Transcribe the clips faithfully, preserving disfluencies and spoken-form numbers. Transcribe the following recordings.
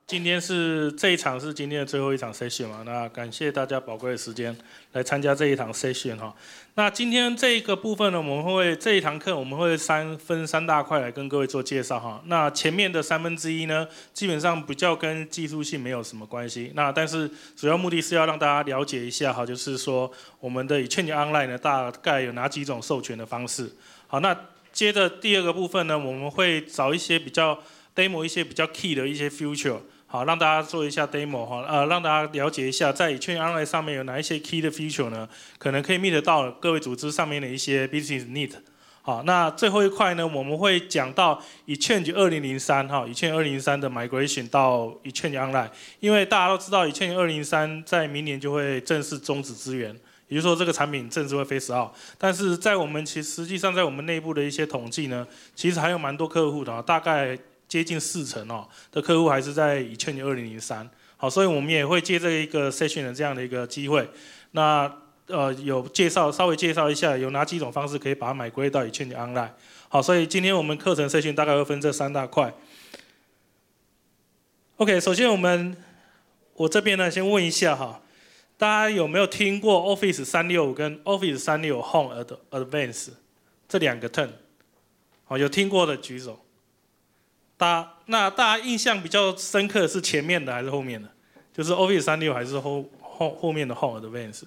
今天是这一场是今天的最后一场 session 嘛？那感谢大家宝贵的时间来参加这一场 session 哈。那今天这个部分呢，我们会这一堂课我们会三分三大块来跟各位做介绍哈。那前面的三分之一呢，基本上比较跟技术性没有什么关系。那但是主要目的是要让大家了解一下哈，就是说我们的Exchange Online 呢，大概有哪几种授权的方式。好，那接着第二个部分呢，我们会找一些比较 demo 一些比较 key 的一些 feature。好，让大家做一下 demo 哈，呃，让大家了解一下在Exchange Online 上面有哪一些 key 的 feature 呢？可能可以 meet 到各位组织上面的一些 business need。好，那最后一块呢，我们会讲到Exchange 二零零三哈 ，Exchange 二零零三的 migration 到Exchange Online， 因为大家都知道Exchange 二零零三在明年就会正式终止支援，也就是说这个产品正式会 phase out。但是在我们其实实际上在我们内部的一些统计呢，其实还有蛮多客户的，大概 接近四成哦的客户还是在Exchange二零零三，好，所以我们也会借这一个 session 的这样的一个机会，那呃有介绍稍微介绍一下有哪几种方式可以把它买归到Exchange Online。好，所以今天我们课程 session 大概会分这三大块。OK， 首先我们我这边呢先问一下哈，大家有没有听过 Office 三六五跟 Office 三六五 Home Advanced 这两个 term？ 好，有听过的举手。大那大家印象比较深刻的是前面的还是后面的？就是 Office 三六五还是后后后面的 Home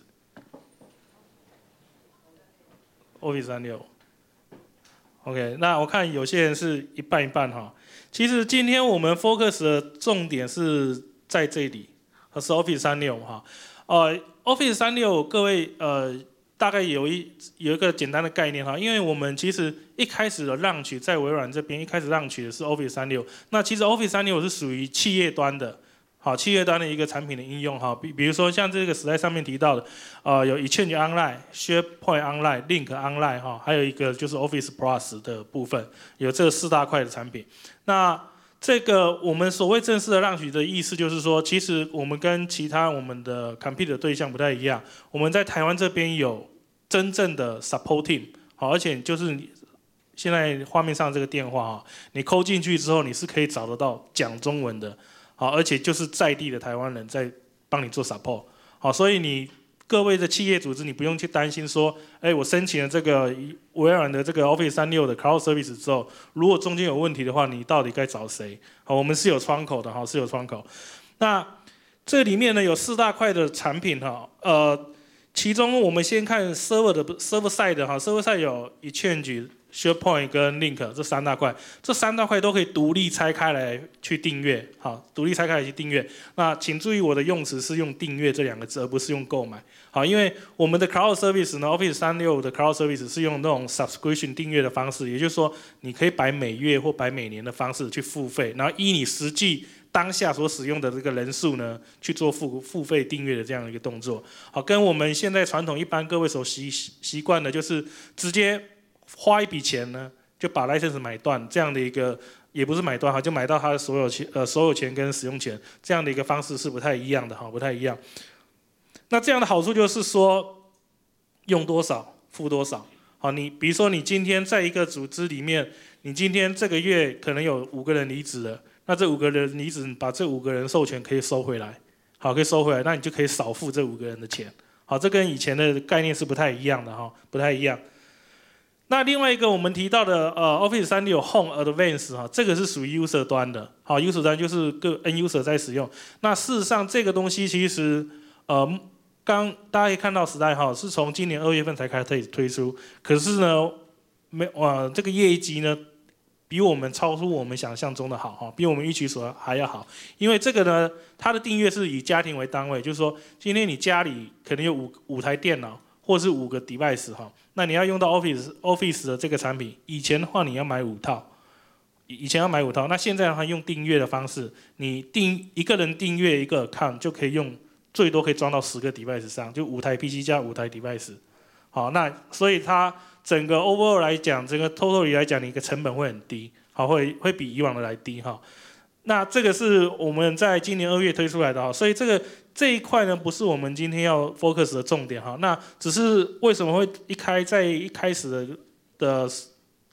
Advanced？Office 三六五。OK， 那我看有些人是一半一半哈。其实今天我们 focus 的重点是在这里，是 Office 三六五哈。呃 ，Office 三六五各位呃。大概有一有一个简单的概念哈，因为我们其实一开始的让取在微软这边一开始让取的是 Office 三六五，那其实 Office 三六五是属于企业端的，好，企业端的一个产品的应用哈，比比如说像这个时代上面提到的，呃，有 Exchange Online、SharePoint Online、Link Online 哈，还有一个就是 Office Plus 的部分，有这四大块的产品。那这个我们所谓正式的让取的意思就是说，其实我们跟其他我们的 compete 的对象不太一样。我们在台湾这边有真正的 support team， 好，而且就是你现在画面上这个电话哈，你扣进去之后，你是可以找得到讲中文的，好，而且就是在地的台湾人在帮你做 support， 好，所以你各位的企业组织，你不用去担心说，哎，我申请了这个微软的这个 Office 三六五的 Cloud Service 之后，如果中间有问题的话，你到底该找谁？好，我们是有窗口的哈，是有窗口。那这里面呢有四大块的产品哈，呃，其中我们先看 Server 的 Server Side 的哈 ，Server Side 有 Exchange、SharePoint 跟 Link 这三大块，这三大块都可以独立拆开来去订阅，好，独立拆开来去订阅。那请注意我的用词是用订阅这两个字，而不是用购买。好，因为我们的 Cloud Service 呢 ，Office 三六五的 Cloud Service 是用那种 Subscription 订阅的方式，也就是说，你可以摆每月或摆每年的方式去付费，然后依你实际当下所使用的这个人数呢，去做付付费订阅的这样的一个动作。好，跟我们现在传统一般各位所习习惯的，就是直接花一笔钱呢，就把 license 买断这样的一个，也不是买断哈，就买到它的所有钱呃所有权跟使用权这样的一个方式是不太一样的哈，不太一样。那这样的好处就是说，用多少付多少。好，你比如说你今天在一个组织里面，你今天这个月可能有五个人离职了，那这五个人离职，把这五个人授权可以收回来，好，可以收回来，那你就可以少付这五个人的钱。好，这跟以前的概念是不太一样的哈，不太一样。那另外一个我们提到的呃 Office 三六五 Home Advanced 哈，这个是属于 user 端的，好 user 端就是各 N user 在使用。那事实上这个东西其实呃。刚大家可以看到时代哈是从今年二月份才开始推推出，可是呢，没呃这个业绩呢比我们超出我们想象中的好哈，比我们预期所还要好。因为这个呢，它的订阅是以家庭为单位，就是说今天你家里可能有五五台电脑或是五个 device 哈，那你要用到 Office Office 的这个产品，以前的话你要买五套，以前要买五套，那现在的话用订阅的方式，你订一个人订阅一个 account 就可以用。最多可以装到十个 device 上，就五台 P C 加五台 device。好，那所以它整个 overall 来讲，整个 total 来讲，你一个成本会很低，好，会会比以往的来低哈。那这个是我们在今年二月推出来的哈，所以这个这一块呢，不是我们今天要 focus 的重点哈。那只是为什么会一开在一开始的的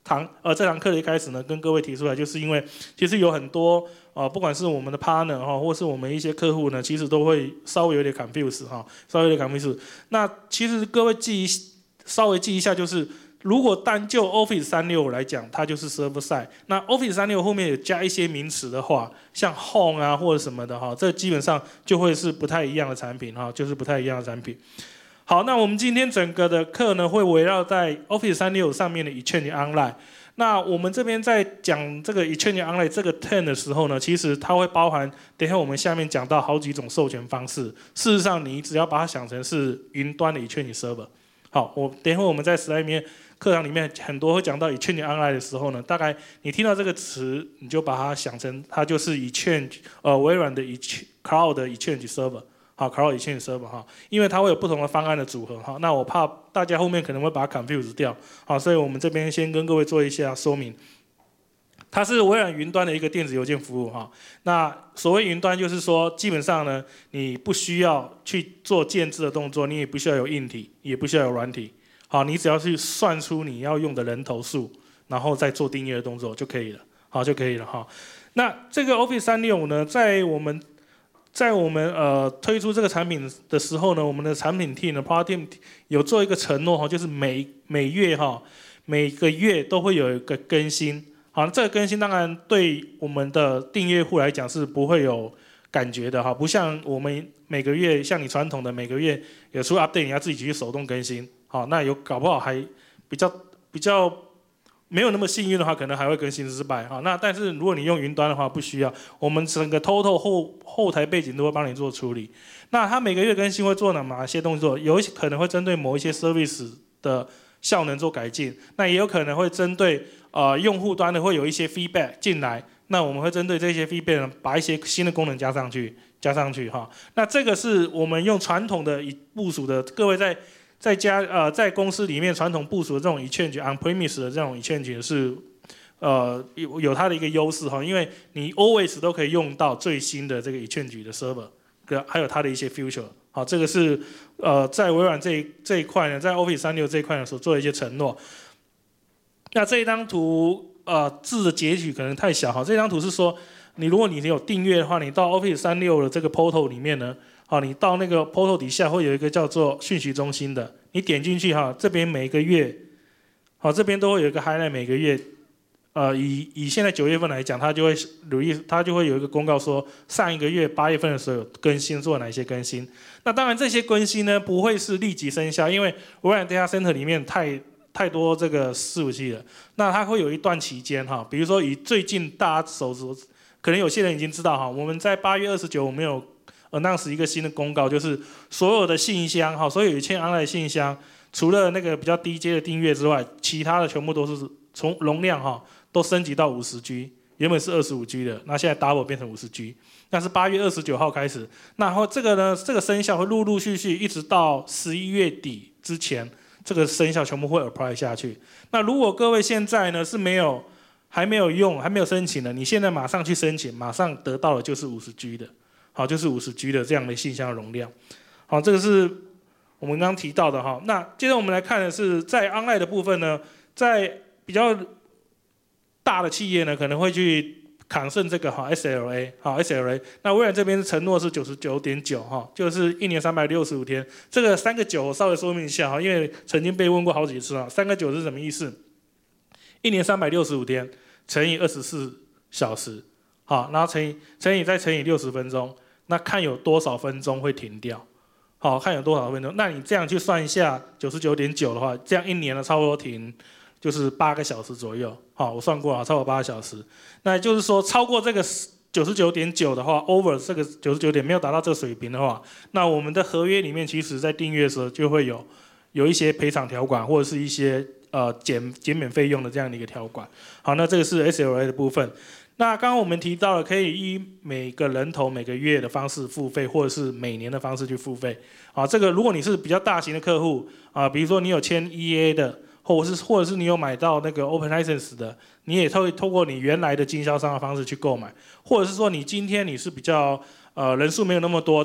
堂呃这堂课的一开始呢，跟各位提出来，就是因为其实有很多呃不管是我们的 partner 哈，或是我们一些客户呢，其实都会稍微有点 confuse 哈，稍微有点 confuse。那其实各位记一稍微记一下，就是如果单就 Office 三六五来讲，它就是 server side。那 Office 三六五后面有加一些名词的话，像 home 啊或者什么的哈，这基本上就会是不太一样的产品哈，就是不太一样的产品。好，那我们今天整个的课呢，会围绕在 Office 三六五上面的 Exchange Online。那我们这边在讲这个 Exchange Online 这个 ten 的时候呢，其实它会包含，等一下我们下面讲到好几种授权方式。事实上，你只要把它想成是云端的 Exchange Server。好，我等一会我们在 slide 里面课堂里面很多会讲到 Exchange Online 的时候呢，大概你听到这个词，你就把它想成它就是 Exchange 呃微软的 Cloud 的 Exchange Server。好 ，Cloud Exchange Server 哈，因为它会有不同的方案的组合哈。那我怕大家后面可能会把它 confuse 掉，好，所以我们这边先跟各位做一下说明。它是微软云端的一个电子邮件服务哈。那所谓云端，就是说基本上呢，你不需要去做建制的动作，你也不需要有硬体，也不需要有软体。好，你只要去算出你要用的人头数，然后再做订阅的动作就可以了，好就可以了哈。那这个 Office 三六五呢，在我们在我们呃推出这个产品的时候呢，我们的产品 team 呢 ，Product Team 有做一个承诺哈，就是每每月哈，每个月都会有一个更新。好，这个更新当然对我们的订阅户来讲是不会有感觉的哈，不像我们每个月像你传统的每个月有出 update 你要自己去手动更新。好，那有搞不好还比较比较没有那么幸运的话，可能还会更新失败哈。那但是如果你用云端的话，不需要，我们整个 total 后后台背景都会帮你做处理。那它每个月更新会做哪些动作？有可能会针对某一些 service 的效能做改进，那也有可能会针对呃用户端的会有一些 feedback 进来，那我们会针对这些 feedback 呢，把一些新的功能加上去，加上去哈。那这个是我们用传统的部署的，各位在在家呃在公司里面传统部署的这种 Exchange on premise 的这种 Exchange 是呃有有它的一个优势哈，因为你 always 都可以用到最新的这个 Exchange 的 server， 还有它的一些 future。好，这个是呃在微软这一这一块呢，在 Office 三六五这一块呢所做的一些承诺。那这一张图呃字的截取可能太小哈，这张图是说你如果你有订阅的话，你到 Office 三六五的这个 portal 里面呢，好，你到那个 portal 底下会有一个叫做讯息中心的，你点进去哈，这边每个月，好，这边都会有一个 highlight， 每个月。呃，以以现在九月份来讲，它就会努力，它就会有一个公告说，上一个月八月份的时候有更新，做哪些更新。那当然这些更新呢，不会是立即生效，因为微软 Data Center 里面太太多这个伺服器了。那它会有一段期间哈，比如说以最近大家手指，可能有些人已经知道哈，我们在八月二十九，我们有 announce 一个新的公告，就是所有的信箱哈，所有有签 online 的信箱，除了那个比较低阶的订阅之外，其他的全部都是从容量哈。都升级到五十 G， 原本是二十五 G 的，那现在 double 变成五十 G， 那是八月二十九号开始。然后这个呢，这个生效会陆陆续续一直到十一月底之前，这个生效全部会 apply 下去。那如果各位现在呢是没有还没有用，还没有申请的，你现在马上去申请，马上得到的就是五十 G 的，好，就是五十 G 的这样的信箱容量。好，这个是我们刚刚提到的哈。那接着我们来看的是在 online 的部分呢，在比较大的企业呢可能会去扛胜这个哈 S L A 好 S L A， 那微软这边承诺是 九十九点九 哈，就是一年三百六十五天。这个三个九我稍微说明一下哈，因为曾经被问过好几次啊，三个九是什么意思？一年三百六十五天乘以二十四小时，好，然后乘以乘以再乘以六十分钟，那看有多少分钟会停掉。好，看有多少分钟，那你这样去算一下 九十九点九 的话，这样一年呢差不多停就是八个小时左右，好，我算过了，超过八个小时。那就是说，超过这个 九十九点九 的话 ，over 这个九十九点没有达到这个水平的话，那我们的合约里面其实在订阅的时候就会有有一些赔偿条款，或者是一些呃减减免费用的这样的一个条款。好，那这个是 S L A 的部分。那刚刚我们提到了，可以依每个人头每个月的方式付费，或者是每年的方式去付费。啊，这个如果你是比较大型的客户啊，比如说你有签 E A 的。或者是或者是你有买到那个 Open License 的，你也透透过你原来的经销商的方式去购买，或者是说你今天你是比较呃人数没有那么多的，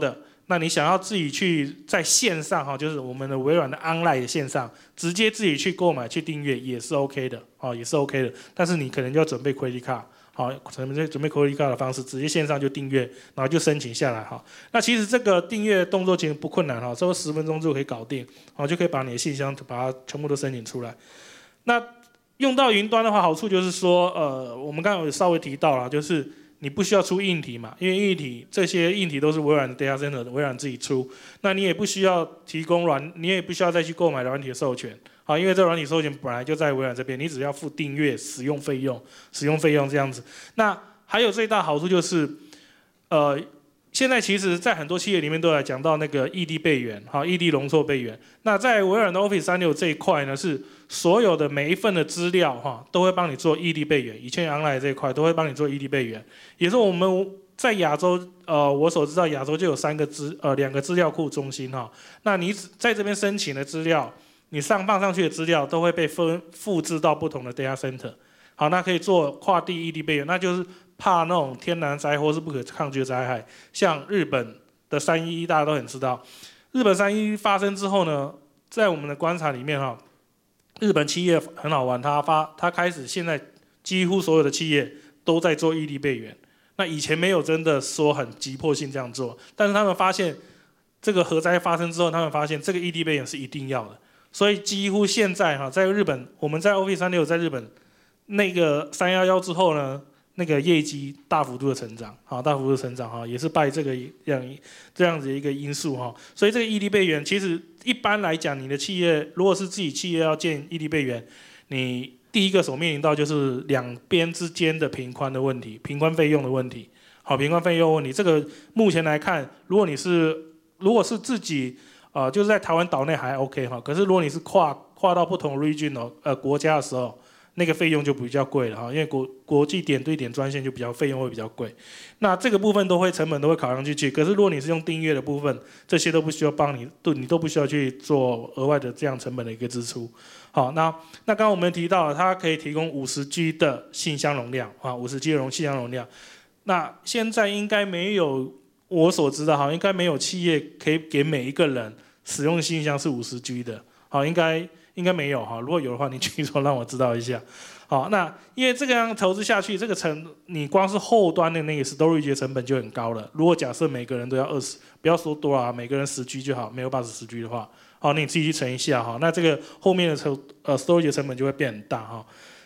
那你想要自己去在线上哈，就是我们的微软的 Online 的线上，直接自己去购买去订阅也是 OK 的，哦也是 OK 的。但是你可能就要准备 Credit Card， 好，准备准备 Credit Card 的方式，直接线上就订阅，然后就申请下来哈。那其实这个订阅动作其实不困难哈，差不多十分钟就可以搞定，好就可以把你的信箱把它全部都申请出来。那用到云端的话，好处就是说，呃，我们刚刚有稍微提到了，就是你不需要出硬体嘛，因为硬体这些硬体都是微软的 data center 的，微软自己出，那你也不需要提供软，你也不需要再去购买软体的授权，啊，因为这软体授权本来就在微软这边，你只要付订阅使用费用，使用费用这样子。那还有最大好处就是，呃。现在其实，在很多企业里面都来讲到那个异地备援，哈，异地容错备援。那在微软的 Office 三六五这一块呢，是所有的每一份的资料，哈，都会帮你做异地备援。以前 Online 这一块都会帮你做异地备援，也是我们在亚洲，呃，我所知道亚洲就有三个资，呃，两个资料库中心，哈。那你在这边申请的资料，你上放上去的资料都会被分复制到不同的 data center， 好，那可以做跨地异地备援，那就是。怕那种天然灾或是不可抗拒的灾害，像日本的三一一大家都很知道，日本三一一发生之后呢，在我们的观察里面哈，日本企业很好玩，它发它开始现在几乎所有的企业都在做异地备援，那以前没有真的说很急迫性这样做，但是他们发现这个核灾发生之后，他们发现这个异地备援是一定要的，所以几乎现在哈，在日本我们在 Office 三六五在日本那个三一一之后呢。那个业绩大幅度的成长，好，大幅度的成长哈，也是拜这个这样这样子的一个因素哈。所以这个异地备援，其实一般来讲，你的企业如果是自己企业要建异地备援，你第一个所面临到就是两边之间的频宽的问题，频宽费用的问题。好，频宽费用问题，这个目前来看，如果你是如果是自己呃就是在台湾岛内还 OK 哈，可是如果你是跨跨到不同 region 呃国家的时候。那个费用就比较贵了哈，因为国国际点对点专线就比较费用会比较贵，那这个部分都会成本都会考量进去。可是如果你是用订阅的部分，这些都不需要帮你，都你都不需要去做额外的这样成本的一个支出。好，那那刚刚我们提到了，它可以提供五十 G 的信箱容量啊，五十 G 的容信箱容量。那现在应该没有我所知的哈，应该没有企业可以给每一个人使用信箱是五十 G 的，好，应该。应该没有哈，如果有的话，你举手让我知道一下。好，那因为这个样投资下去，这个成你光是后端的那个 storage 的成本就很高了。如果假设每个人都要二十，不要说多啊，每个人十 G 就好，没有八十 G 的话，好，你自己去乘一下哈。那这个后面的成呃 storage 的成本就会变很大哈。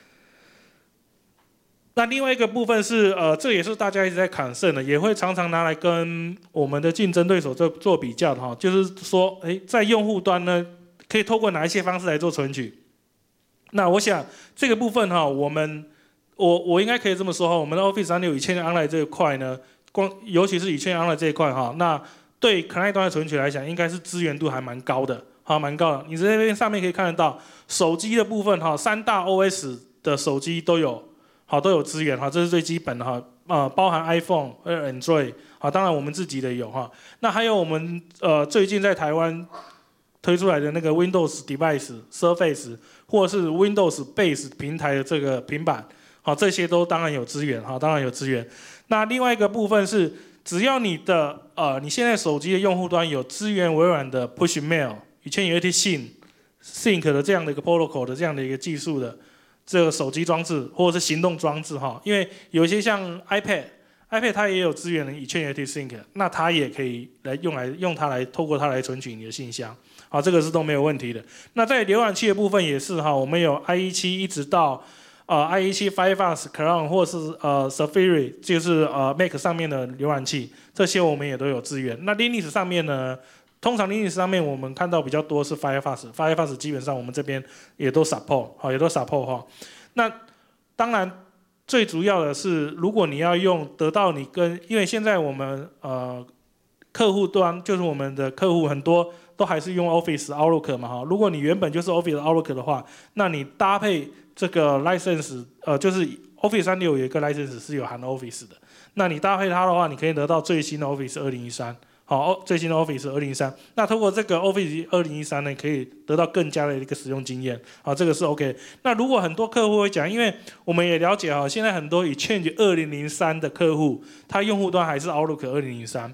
那另外一个部分是呃，这也是大家一直在砍剩的，也会常常拿来跟我们的竞争对手做做比较的哈。就是说，哎，在用户端呢。可以透过哪一些方式来做存取？那我想这个部分哈，我们我我应该可以这么说哈，我们的 Office 三六五以千元 Online 这一块呢，光尤其是以千元 Online 这一块哈，那对 Client 端的存取来讲，应该是资源度还蛮高的，好，蛮高的。你在这边上面可以看得到，手机的部分哈，三大 O S 的手机都有，好都有资源哈，这是最基本的哈，呃，包含 iPhone 还有 Android， 好，当然我们自己的有哈，那还有我们呃最近在台湾。推出来的那个 Windows Device、Surface 或是 Windows Base 平台的这个平板，好，这些都当然有资源，好，当然有资源。那另外一个部分是，只要你的呃你现在手机的用户端有支援微软的 Push Mail， 以前有 Sync Sync 的这样的一个 Protocol 的这样的一个技术的这个手机装置或者是行动装置哈，因为有一些像 iPad。iPad 它也有支援的以前 Sync， 那它也可以来用来用它来透过它来存取你的信箱，好，这个是都没有问题的。那在浏览器的部分也是哈，我们有 I E 七一直到呃 I E 七 Firefox Chrome 或是呃 Safari， 就是呃 Mac 上面的浏览器，这些我们也都有支援。那 Linux 上面呢，通常 Linux 上面我们看到比较多是 Firefox，Firefox 基本上我们这边也都 support， 好，也都 support 哈。那当然。最主要的是，如果你要用得到你跟，因为现在我们呃客户端就是我们的客户很多都还是用 Office Outlook 嘛哈。如果你原本就是 Office Outlook 的话，那你搭配这个 license， 呃就是 Office 三六五有一个 license 是有含 Office 的，那你搭配它的话，你可以得到最新的 Office 二零一三。好，最新的 Office 二零一三，那通过这个 Office 二零一三呢，可以得到更加的一个使用经验，好，这个是 OK。那如果很多客户会讲，因为我们也了解哈，现在很多以 Change 二零零三的客户，他用户端还是 Outlook 二零零三。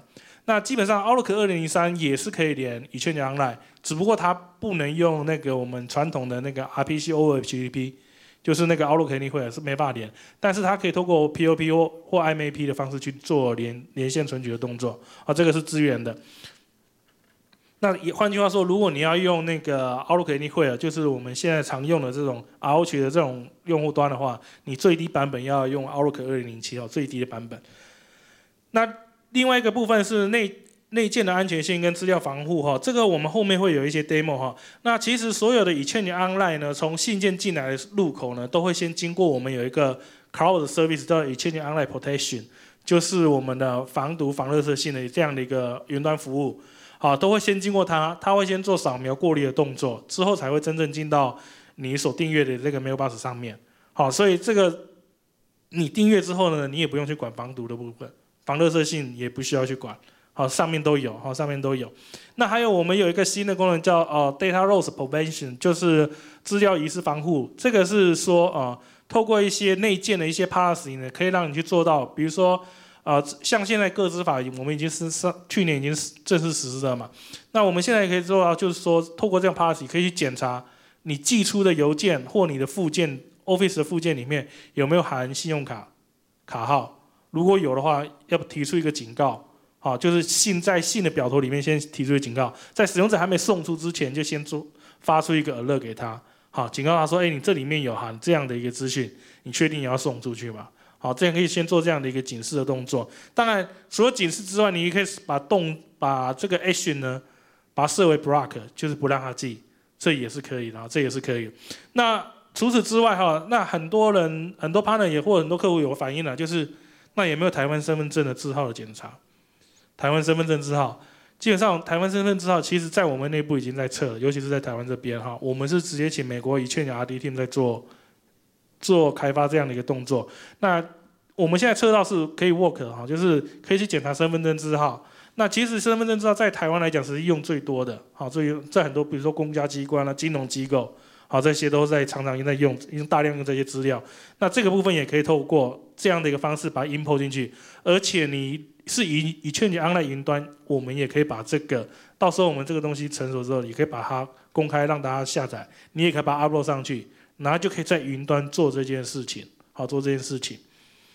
那基本上 Outlook 二零零三也是可以连 Exchange Online， 只不过它不能用那个我们传统的那个 R P C over H T T P， 就是那个 Outlook Anywhere 是没办法连，但是它可以透过 P O P 或或 I M A P 的方式去做连连线存取的动作，啊，这个是支援的。那也换句话说，如果你要用那个 Outlook Anywhere， 就是我们现在常用的这种 R O H 的这种用户端的话，你最低版本要用 Outlook 二零零七哦，最低的版本。那另外一个部分是内内建的安全性跟资料防护哈，这个我们后面会有一些 demo 哈。那其实所有的Exchange Online呢，从信件进来的入口呢，都会先经过我们有一个 Cloud Service 叫 Exchange Online Protection， 就是我们的防毒防勒索性的这样的一个云端服务。好，都会先经过它，它会先做扫描过滤的动作，之后才会真正进到你所订阅的这个 Mailbox 上面。好，所以这个你订阅之后呢，你也不用去管防毒的部分，防勒索性也不需要去管。好，上面都有，好，上面都有。那还有我们有一个新的功能叫呃 Data Loss Prevention， 就是资料遗失防护。这个是说呃，透过一些内建的一些 policy 呢，可以让你去做到，比如说。呃，像现在个资法，我们已经是上去年已经正式实施了嘛。那我们现在可以做到，就是说，透过这样 policy 可以去检查你寄出的邮件或你的附件 Office 的附件里面有没有含信用卡卡号。如果有的话，要提出一个警告，好，就是信在信的表头里面先提出一个警告，在使用者还没送出之前，就先做发出一个 alert 给他，好，警告他说，哎，你这里面有含这样的一个资讯，你确定你要送出去吗？好，这样可以先做这样的一个警示的动作。当然，除了警示之外，你也可以把动把这个 action 呢，把它设为 block， 就是不让它记，这也是可以的，这也是可以的。那除此之外哈，那很多人很多 partner 也或很多客户有反映了，就是那有没有台湾身份证的字号的检查？台湾身份证字号，基本上台湾身份证字号，其实在我们内部已经在测了，尤其是在台湾这边哈，我们是直接请美国Exchange R D team 在做。做开发这样的一个动作，那我们现在测到是可以 work 的哈，就是可以去检查身份证字号。那其实身份证字号在台湾来讲是用最多的，好，最在很多比如说公家机关啊、金融机构，好，这些都在常常在用，用大量用这些资料。那这个部分也可以透过这样的一个方式把它 import 进去，而且你是以以劝解 online 云端，我们也可以把这个到时候我们这个东西成熟之后，也可以把它公开让大家下载，你也可以把它 upload 上去。然后就可以在云端做这件事情，好，做这件事情。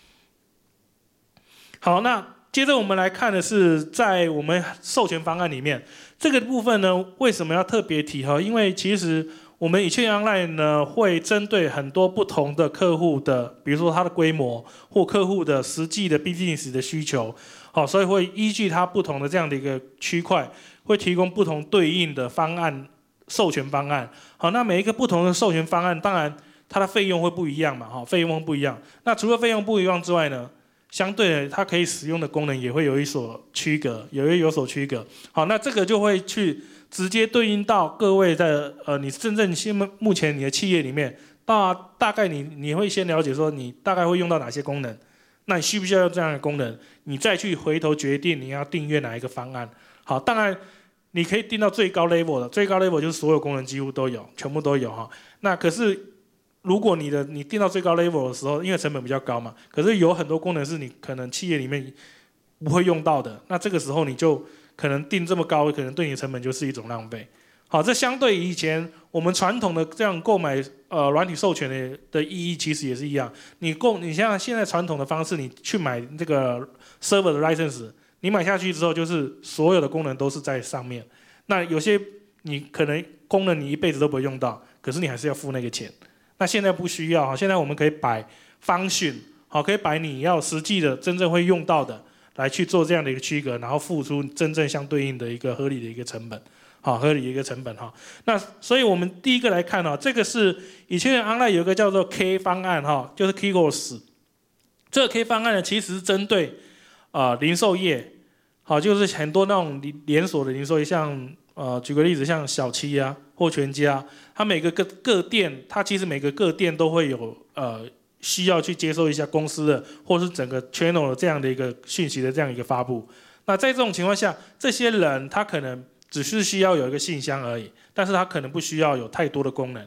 好，那接着我们来看的是，在我们授权方案里面，这个部分呢，为什么要特别提哈？因为其实我们Exchange Online呢，会针对很多不同的客户的，比如说它的规模或客户的实际的 business 的需求，好，所以会依据它不同的这样的一个区块，会提供不同对应的方案。授权方案，好，那每一个不同的授权方案，当然它的费用会不一样嘛，哈，费用不一样。那除了费用不一样之外呢，相对的它可以使用的功能也会有一所区隔，也会有所区隔。好，那这个就会去直接对应到各位的呃，你真正现目前你的企业里面，大大概你你会先了解说你大概会用到哪些功能，那你需不需要用这样的功能，你再去回头决定你要订阅哪一个方案。好，当然。你可以定到最高 level 的，最高 level 就是所有功能几乎都有，全部都有哈。那可是如果你的你定到最高 level 的时候，因为成本比较高嘛，可是有很多功能是你可能企业里面不会用到的，那这个时候你就可能定这么高，可能对你的成本就是一种浪费。好，这相对于以前我们传统的这样购买呃软体授权的的意义其实也是一样。你购你像现在传统的方式，你去买这个 server 的 license。你买下去之后，就是所有的功能都是在上面。那有些你可能功能你一辈子都不会用到，可是你还是要付那个钱。那现在不需要，现在我们可以摆function，好，可以摆你要实际的真正会用到的来去做这样的一个区隔，然后付出真正相对应的一个合理的一个成本，好，合理的一个成本哈。那所以我们第一个来看哈，这个是以前 online 有一个叫做 K 方案哈，就是 Keywords。这个 K 方案呢，其实是针对啊、呃，零售业，好，就是很多那种连锁的零售业，像呃，举个例子，像小七啊或全家，它每个各各店，它其实每个各店都会有呃需要去接受一下公司的或是整个 channel 的这样的一个讯息的这样一个发布。那在这种情况下，这些人他可能只是需要有一个信箱而已，但是他可能不需要有太多的功能。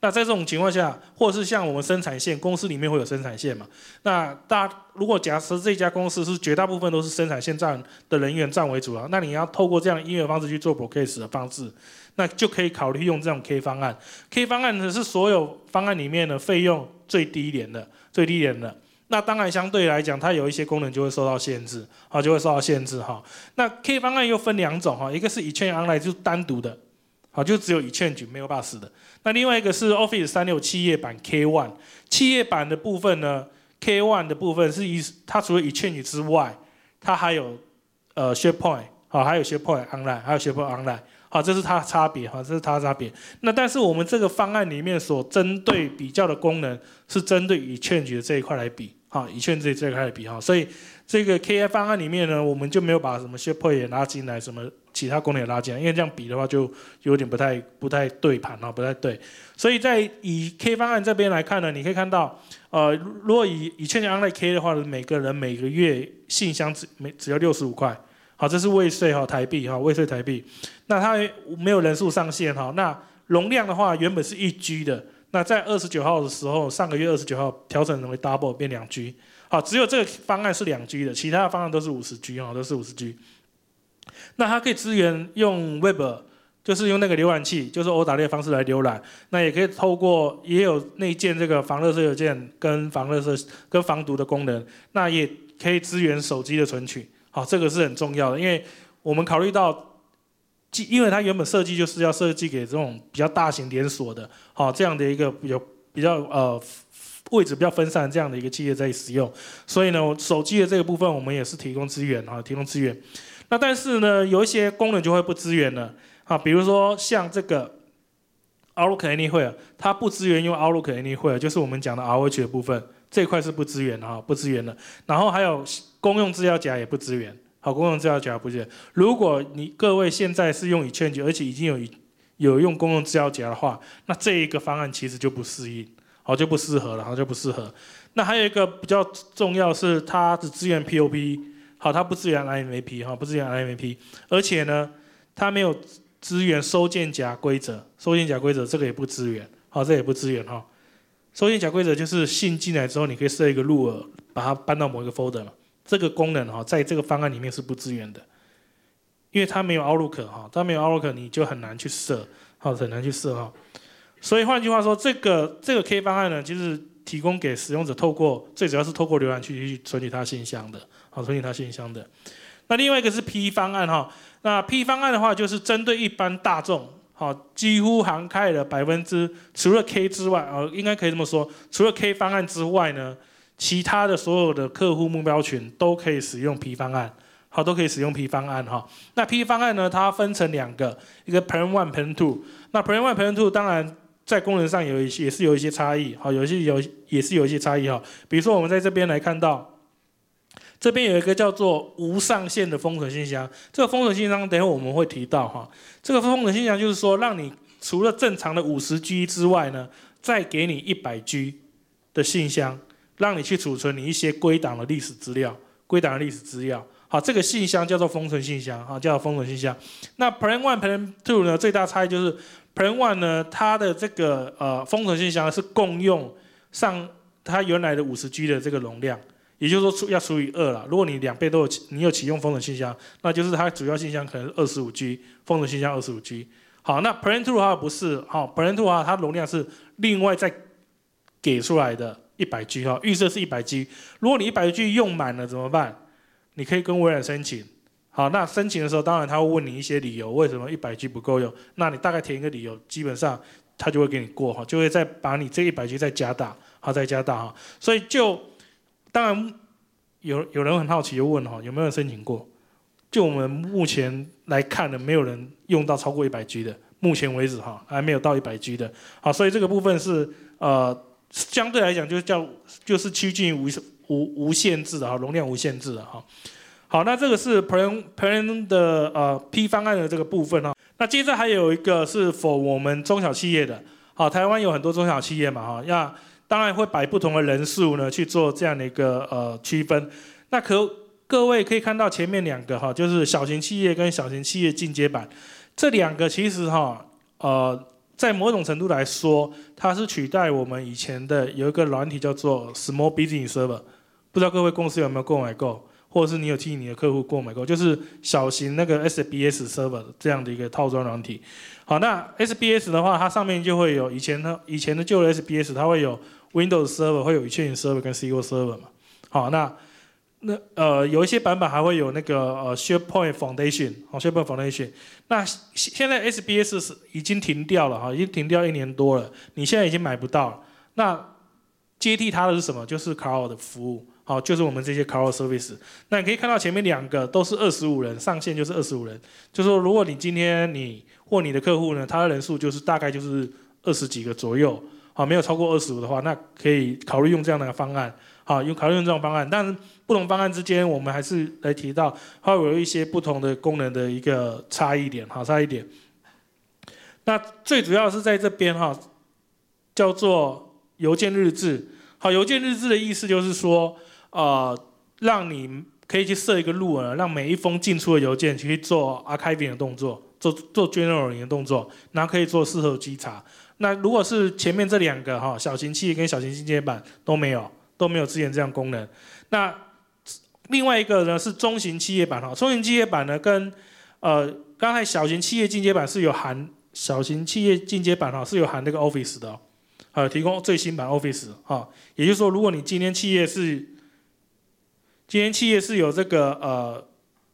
那在这种情况下，或者是像我们生产线，公司里面会有生产线嘛？那大家如果假设这家公司是绝大部分都是生产线占的人员占为主啊，那你要透过这样的音乐方式去做 broadcast 的方式，那就可以考虑用这种 K 方案。K 方案呢是所有方案里面的费用最低廉的，最低廉的。那当然相对来讲，它有一些功能就会受到限制，好，就会受到限制哈。那 K 方案又分两种哈，一个是 eChange Online 就是单独的。好，就只有eChange没有 bus 的。那另外一个是 Office 三六七页版 K 一， 企业版的部分呢 ，K 一 的部分是以它除了eChange之外，它还有呃 SharePoint， 好，还有 SharePoint Online， 还有 SharePoint Online， 好，这是它的差别，好，这是它的差别。那但是我们这个方案里面所针对比较的功能，是针对eChange的这一块来比，好，eChange 这一块来比哈，所以这个 K I 方案里面呢，我们就没有把什么 SharePoint 也拉进来，什么其他功能也拉进来，因为这样比的话就有点不太不太对盘啊，不太对。所以在以 K 方案这边来看呢，你可以看到，呃，如果以以 Change Online K 的话，每个人每个月信箱只每只要六十五块，好，这是未税哈台币哈，未税台币。那它没有人数上限哈，那容量的话原本是一 G 的，那在二十九号的时候，上个月二十九号调整成为 double 变两 G。好，只有这个方案是两 G 的，其他的方案都是五十 G 哦，都是五十 G。那它可以支援用 Web， 就是用那个浏览器，就是 O W 的方式来浏览。那也可以透过，也有内建这个防垃圾邮件跟防垃圾跟防毒的功能。那也可以支援手机的存取。好，这个是很重要的，因为我们考虑到，因为它原本设计就是要设计给这种比较大型连锁的，好这样的一个比较比较呃。位置比较分散这样的一个企业在使用，所以呢，手机的这个部分我们也是提供资源啊，提供资源。那但是呢，有一些功能就会不支援了啊，比如说像这个 Outlook Anywhere， 它不支援用 Outlook Anywhere， 就是我们讲的 R O H 的部分，这一块是不支援的哈，不支援的。然后还有公用资料夹也不支援，好，公用资料夹不支援。如果你各位现在是用eChange，而且已经有有用公用资料夹的话，那这一个方案其实就不适应。好，就不适合了，好，就不适合。那还有一个比较重要是，它只支援 P O P， 好，它不支援 I M A P， 哈，不支援 I M A P， 而且呢，它没有支援收件夹规则，收件夹规则这个也不支援，好，这也不支援哈。收件夹规则就是信进来之后，你可以设一个入耳，把它搬到某一个 folder 嘛。这个功能哈，在这个方案里面是不支援的，因为它没有 Outlook 哈，它没有 Outlook 你就很难去设，好，很难去设哈。所以换句话说，这个这个 K 方案呢，就是提供给使用者透过最主要是透过浏览器去存取他信箱的，好，存取他信箱的。那另外一个是 P 方案哈，那 P 方案的话就是针对一般大众，好，几乎涵盖了百分之除了 K 之外，哦，应该可以这么说，除了 K 方案之外呢，其他的所有的客户目标群都可以使用 P 方案。好，都可以使用 P 方案哈。那 P 方案呢，它分成两个，一个 Plan One、Plan Two。那 Plan One、Plan Two 当然在功能上有一些也是有一些差异，好，有一些有也是有一些差异哈。比如说我们在这边来看到，这边有一个叫做无上限的封存信箱，这个封存信箱等一会我们会提到哈。这个封存信箱就是说，让你除了正常的五十 G 之外呢，再给你一百 G 的信箱，让你去储存你一些归档的历史资料，归档的历史资料。好，这个信箱叫做封存信箱，好，叫做封存信箱。那 Plan One、Plan Two 呢，最大差异就是 Plan One 呢，它的这个呃封存信箱是共用上它原来的五十 G 的这个容量，也就是说除要除以二啦。如果你两倍都有，你有启用封存信箱，那就是它主要信箱可能是二十五 G， 封存信箱二十五 G。好，那 Plan Two 的话不是，好 ，Plan Two 的话它容量是另外再给出来的一百 G 哈，预设是一百 G。如果你一百 G 用满了怎么办？你可以跟微软申请，好，那申请的时候，当然他会问你一些理由，为什么一百 G 不够用？那你大概填一个理由，基本上他就会给你过哈，就会再把你这一百 G 再加大，好，再加大哈。所以就当然有有人很好奇就问哈，有没有人申请过？就我们目前来看呢，没有人用到超过一百 G 的，目前为止哈还没有到一百 G 的，好，所以这个部分是呃相对来讲就是叫就是趋近于无无无限制的哈，容量无限制的哈。好，那这个是 Plan Plan 的呃 P 方案的这个部分哈。那接着还有一个是 for 我们中小企业的，好，台湾有很多中小企业嘛哈，那当然会摆不同的人数呢去做这样的一个呃区分。那可各位可以看到前面两个哈，就是小型企业跟小型企业进阶版，这两个其实哈呃在某种程度来说，它是取代我们以前的有一个软体叫做 Small Business Server， 不知道各位公司有没有购买过，或者是你有替你的客户购买过，就是小型那个 S B S Server 这样的一个套装软体。好，那 S B S 的话，它上面就会有以前的以前的旧的 S B S， 它会有 Windows Server， 会有 Exchange Server 跟 S Q L Server 嘛。好，那那呃有一些版本还会有那个呃 SharePoint Foundation， 好 SharePoint Foundation。那现在 S B S 是已经停掉了哈，已经停掉一年多了，你现在已经买不到了。那接替它的是什么？就是 Cloud 的服务，好，就是我们这些 Cloud Service。那你可以看到前面两个都是二十五人，上限就是二十五人。就是说，如果你今天你或你的客户呢，他的人数就是大概就是二十几个左右，好，没有超过二十五的话，那可以考虑用这样的方案。好，用考虑用这种方案，但是不同方案之间，我们还是来提到，它会有一些不同的功能的一个差异点，好，差异点。那最主要是在这边哈，叫做邮件日志。好，邮件日志的意思就是说，呃，让你可以去设一个路啊，让每一封进出的邮件去做 archiving 的动作，做做 generating 的动作，然后可以做事后稽查。那如果是前面这两个哈，小型企业跟小型进阶版都没有。都没有支援这样功能。那另外一个呢是中型企业版哈，中型企业版呢跟呃刚才小型企业进阶版是有含小型企业进阶版哈是有含那个 Office 的、哦，呃提供最新版 Office 哈、哦，也就是说如果你今天企业是今天企业是有这个呃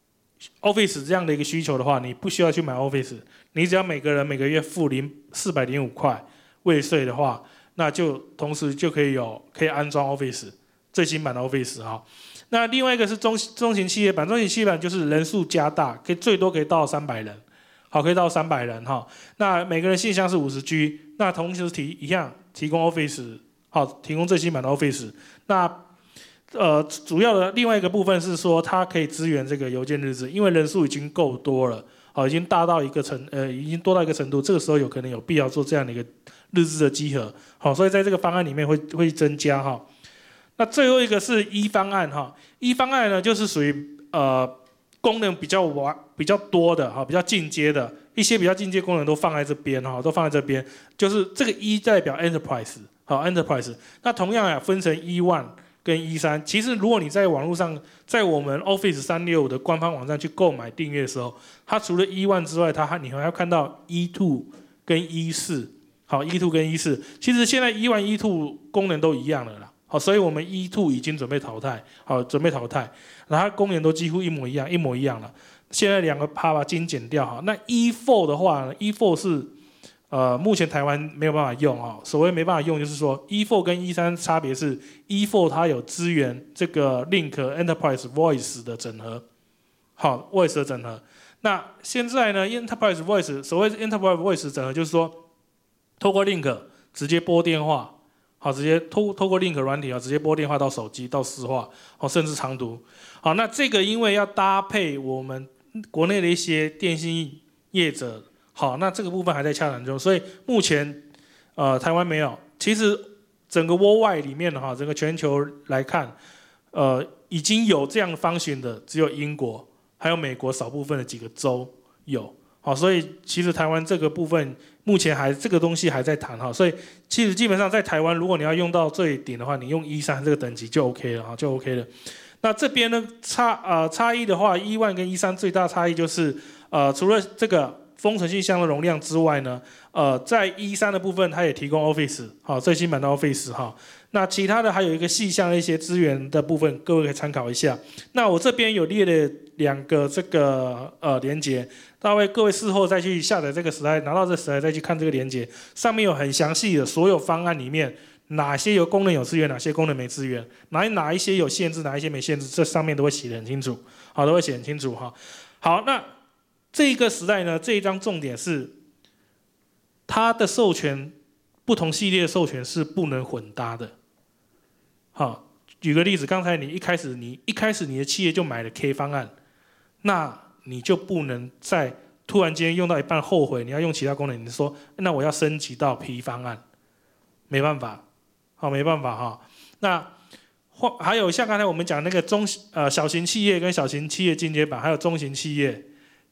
Office 这样的一个需求的话，你不需要去买 Office， 你只要每个人每个月付零四百零五块未税的话。那就同时就可以有可以安装 Office 最新版的 Office 哈。那另外一个是中中型企业版，中型企业版就是人数加大，可以最多可以到三百人，好，可以到三百人哈。那每个人信箱是五十 G， 那同时提一样提供 Office， 好，提供最新版的 Office。那呃主要的另外一个部分是说，它可以支援这个邮件日志，因为人数已经够多了，好，已经大到一个程呃已经多到一个程度，这个时候有可能有必要做这样的一个日志的稽核，好，所以在这个方案里面会会增加哈。那最后一个是一方案哈，一方案呢就是属于呃功能比较完比较多的哈，比较进阶的一些比较进阶功能都放在这边哈，都放在这边，就是这个一代表 Enterprise， 好 Enterprise。那同样啊分成 E 一 跟 E 三，其实如果你在网络上，在我们 Office 三六五的官方网站去购买订阅的时候，它除了 E 一 之外，它还你还要看到 E 二 跟 E 四。好 ，E 二 跟 E 四，其实现在 E 一、E 二功能都一样了啦。好，所以我们 E 二 已经准备淘汰，好，准备淘汰，然后它功能都几乎一模一样，一模一样了。现在两个怕把精简掉哈。那 E 四 的话呢 ，E 四 是呃目前台湾没有办法用哈。所谓没办法用，就是说 E 四 跟 E 三差别是 E 四 它有支援这个 Link Enterprise Voice 的整合，好 ，Voice 的整合。那现在呢 ，Enterprise Voice 所谓 Enterprise Voice 整合就是说。透过 Link 直接拨电话，好，直接透透过 Link 软体啊，直接拨电话到手机、到市话，好，甚至长途。好，那这个因为要搭配我们国内的一些电信业者，好，那这个部分还在洽谈中，所以目前呃台湾没有。其实整个 Worldwide 里面的哈，整个全球来看，呃已经有这样 function 的只有英国，还有美国少部分的几个州有。好，所以其实台湾这个部分目前还这个东西还在谈哈，所以其实基本上在台湾，如果你要用到最顶的话，你用 E 三 这个等级就 OK 了哈，就 OK 了。那这边呢差呃差异的话 ，E 一 跟 E 三 最大差异就是呃除了这个封存信箱的容量之外呢，呃在 E 三 的部分它也提供 Office 好最新版的 Office 哈。那其他的还有一个细项的一些资源的部分，各位可以参考一下。那我这边有列了两个这个呃连结，大概各位事后再去下载这个时代，拿到这时代再去看这个连结，上面有很详细的所有方案里面哪些有功能有资源，哪些功能没资源，哪哪一些有限制，哪一些没限制，这上面都会写得很清楚，好，都会写很清楚哈。好，那这个时代呢，这一章重点是它的授权，不同系列的授权是不能混搭的。好，举个例子，刚才你一开始你一开始你的企业就买了 K 方案，那你就不能在突然间用到一半后悔，你要用其他功能，你说那我要升级到 P 方案，没办法，好，没办法哈。那或还有像刚才我们讲那个中呃小型企业跟小型企业进阶版，还有中型企业，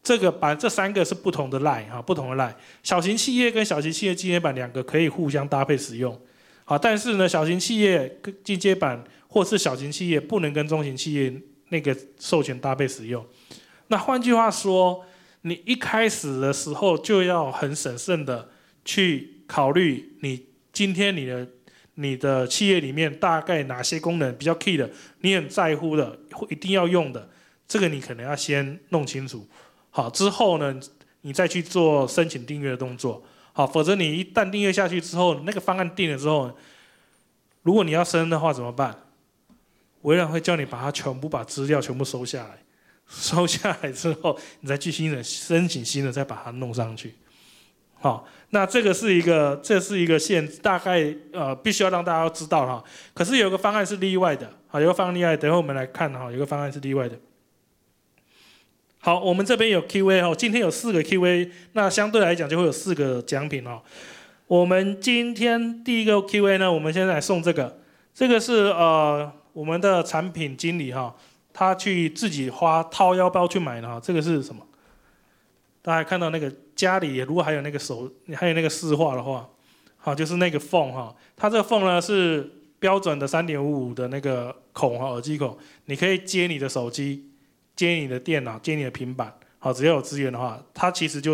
这个版这三个是不同的 line 哈，不同的 line。小型企业跟小型企业进阶版两个可以互相搭配使用，好，但是呢，小型企业跟进阶版或是小型企业不能跟中型企业那个授权搭配使用。那换句话说，你一开始的时候就要很审慎的去考虑，你今天你的你的企业里面大概哪些功能比较 key 的，你很在乎的，一定要用的，这个你可能要先弄清楚。好，之后呢，你再去做申请订阅的动作。好，否则你一旦订阅下去之后，那个方案定了之后，如果你要升的话怎么办？微软会叫你把它全部把资料全部收下来。收下来之后，你再去新的申请新的，再把它弄上去。好，那这个是一个，这是一个线，大概呃必须要让大家知道哈。可是有个方案是例外的，好，有个方案例外，等会我们来看哈，有个方案是例外的。好，我们这边有 Q A 哦，今天有四个 Q A， 那相对来讲就会有四个奖品哦。我们今天第一个 Q A 呢，我们现在来送这个，这个是呃我们的产品经理哈。他去自己花掏腰包去买的哈，这个是什么？大家看到那个家里如果还有那个手，还有那个市话的话，好，就是那个缝哈，它这个缝呢是标准的 三点五五 的那个孔哈，耳机孔，你可以接你的手机，接你的电脑，接你的平板，好，只要有资源的话，它其实就是，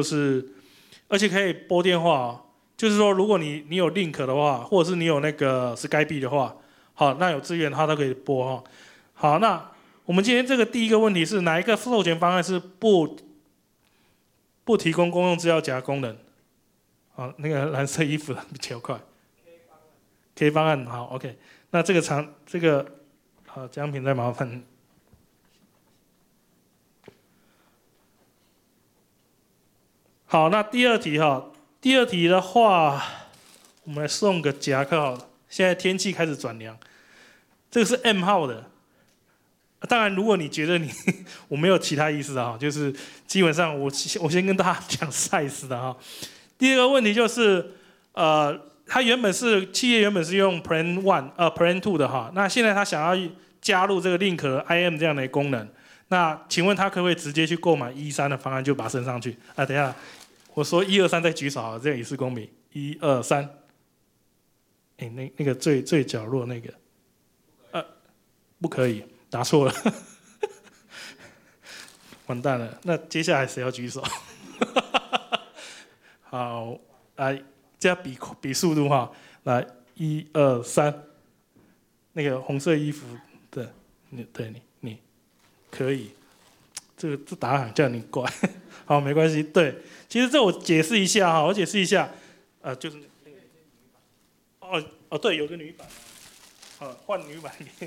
而且可以拨电话哦，就是说如果你你有 link 的话，或者是你有那个 Skype 的话，好，那有资源它都可以拨哈，好，那。我们今天这个第一个问题是哪一个授权方案是不不提供公用资料夹功能？好，那个蓝色衣服的比较快。K 方案好 ，OK。那这个长这个好奖品再麻烦。好，那第二题哈，第二题的话，我们来送个夹克好了。现在天气开始转凉，这个是 M 号的。当然，如果你觉得你我没有其他意思啊，就是基本上我我先跟大家讲 size 的哈。第二个问题就是，呃，它原本是企业原本是用 Plan One 呃 Plan Two 的哈，那现在他想要加入这个 Link I M 这样的功能，那请问他可不可以直接去购买一三的方案就把它升上去？啊，等一下，我说一二三再举手好了，这样以示公平。一二三，哎，那那个最最角落那个，呃，不可以。答错了，完蛋了。那接下来谁要举手？好，来，这样比比速度哈。来，一二三，那个红色衣服的，你对你你可以。这个这答案叫你怪，好，没关系。对，其实这我解释一下哈，我解释一下，呃，就是那个，哦哦，对，有个女版，好，换女版给你。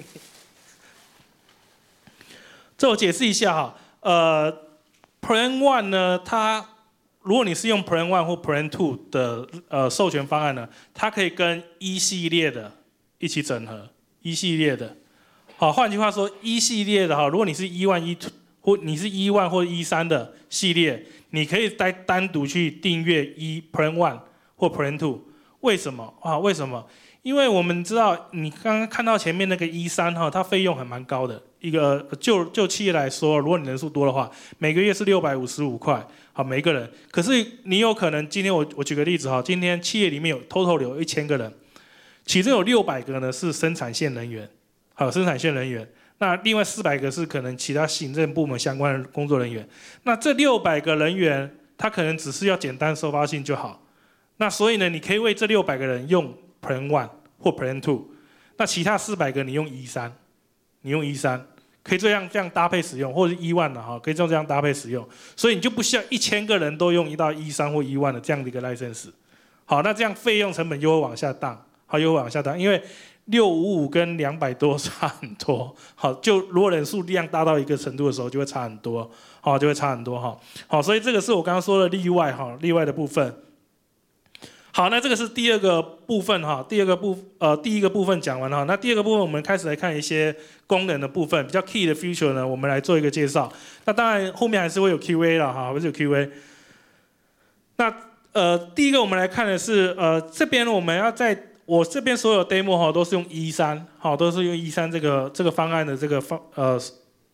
这我解释一下哈，呃 ，Plan One 呢，它如果你是用 Plan One 或 Plan Two 的呃授权方案呢，它可以跟一系列的一起整合，一系列的，好，换句话说，一系列的哈，如果你是一 one 一 two 或你是一 one 或一三的系列，你可以单单独去订阅一 Plan One 或 Plan Two， 为什么啊？为什么？因为我们知道，你刚刚看到前面那个一三哈，它费用还蛮高的。一个就就企业来说，如果你人数多的话，每个月是六百五十五块，好，每一个人。可是你有可能今天我我举个例子哈，今天企业里面有 total 有一千个人，其中有六百个呢是生产线人员，好，生产线人员。那另外四百个是可能其他行政部门相关的工作人员。那这六百个人员，他可能只是要简单收发信就好。那所以呢，你可以为这六百个人用 Plan One 或 Plan Two， 那其他四百个你用一三，你用一三，可以这样这样搭配使用，或者是一万的哈，可以这样搭配使用，所以你就不需要一千个人都用一到一三或一万的这样的一个 license。好，那这样费用成本又会往下荡，好，又会往下荡，因为六五五跟两百多差很多，好，就如果人数量大到一个程度的时候，就会差很多，好，就会差很多哈，好，所以这个是我刚刚说的例外哈，例外的部分。好，那这个是第二个部分哈，第二个部呃第一个部分讲完了哈，那第二个部分我们开始来看一些功能的部分，比较 key 的 feature 呢，我们来做一个介绍。那当然后面还是会有 Q A 了哈，还是有 Q A。那呃第一个我们来看的是呃这边我们要在我这边所有 demo 哈都是用一三，好，都是用一三这个这个方案的这个方呃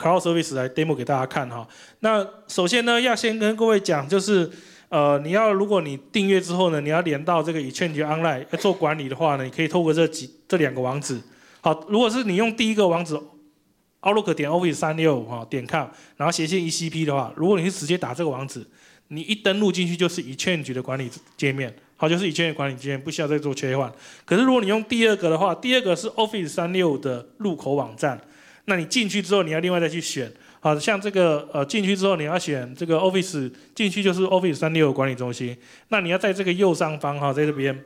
Cloud Service 来 demo 给大家看哈。那首先呢，要先跟各位讲，就是呃，你要如果你订阅之后呢，你要连到这个 Exchange Online 要做管理的话呢，你可以透过这几这两个网址。好，如果是你用第一个网址 outlook 点 office 三六五哈点 com， 然后斜线 E C P 的话，如果你是直接打这个网址，你一登录进去就是 Exchange 的管理界面，好，就是 Exchange 的管理界面，不需要再做切换。可是如果你用第二个的话，第二个是 Office 三六五的入口网站，那你进去之后你要另外再去选，好，像这个呃进去之后你要选这个 Office 进去就是 Office 三六五管理中心，那你要在这个右上方哈，在这边。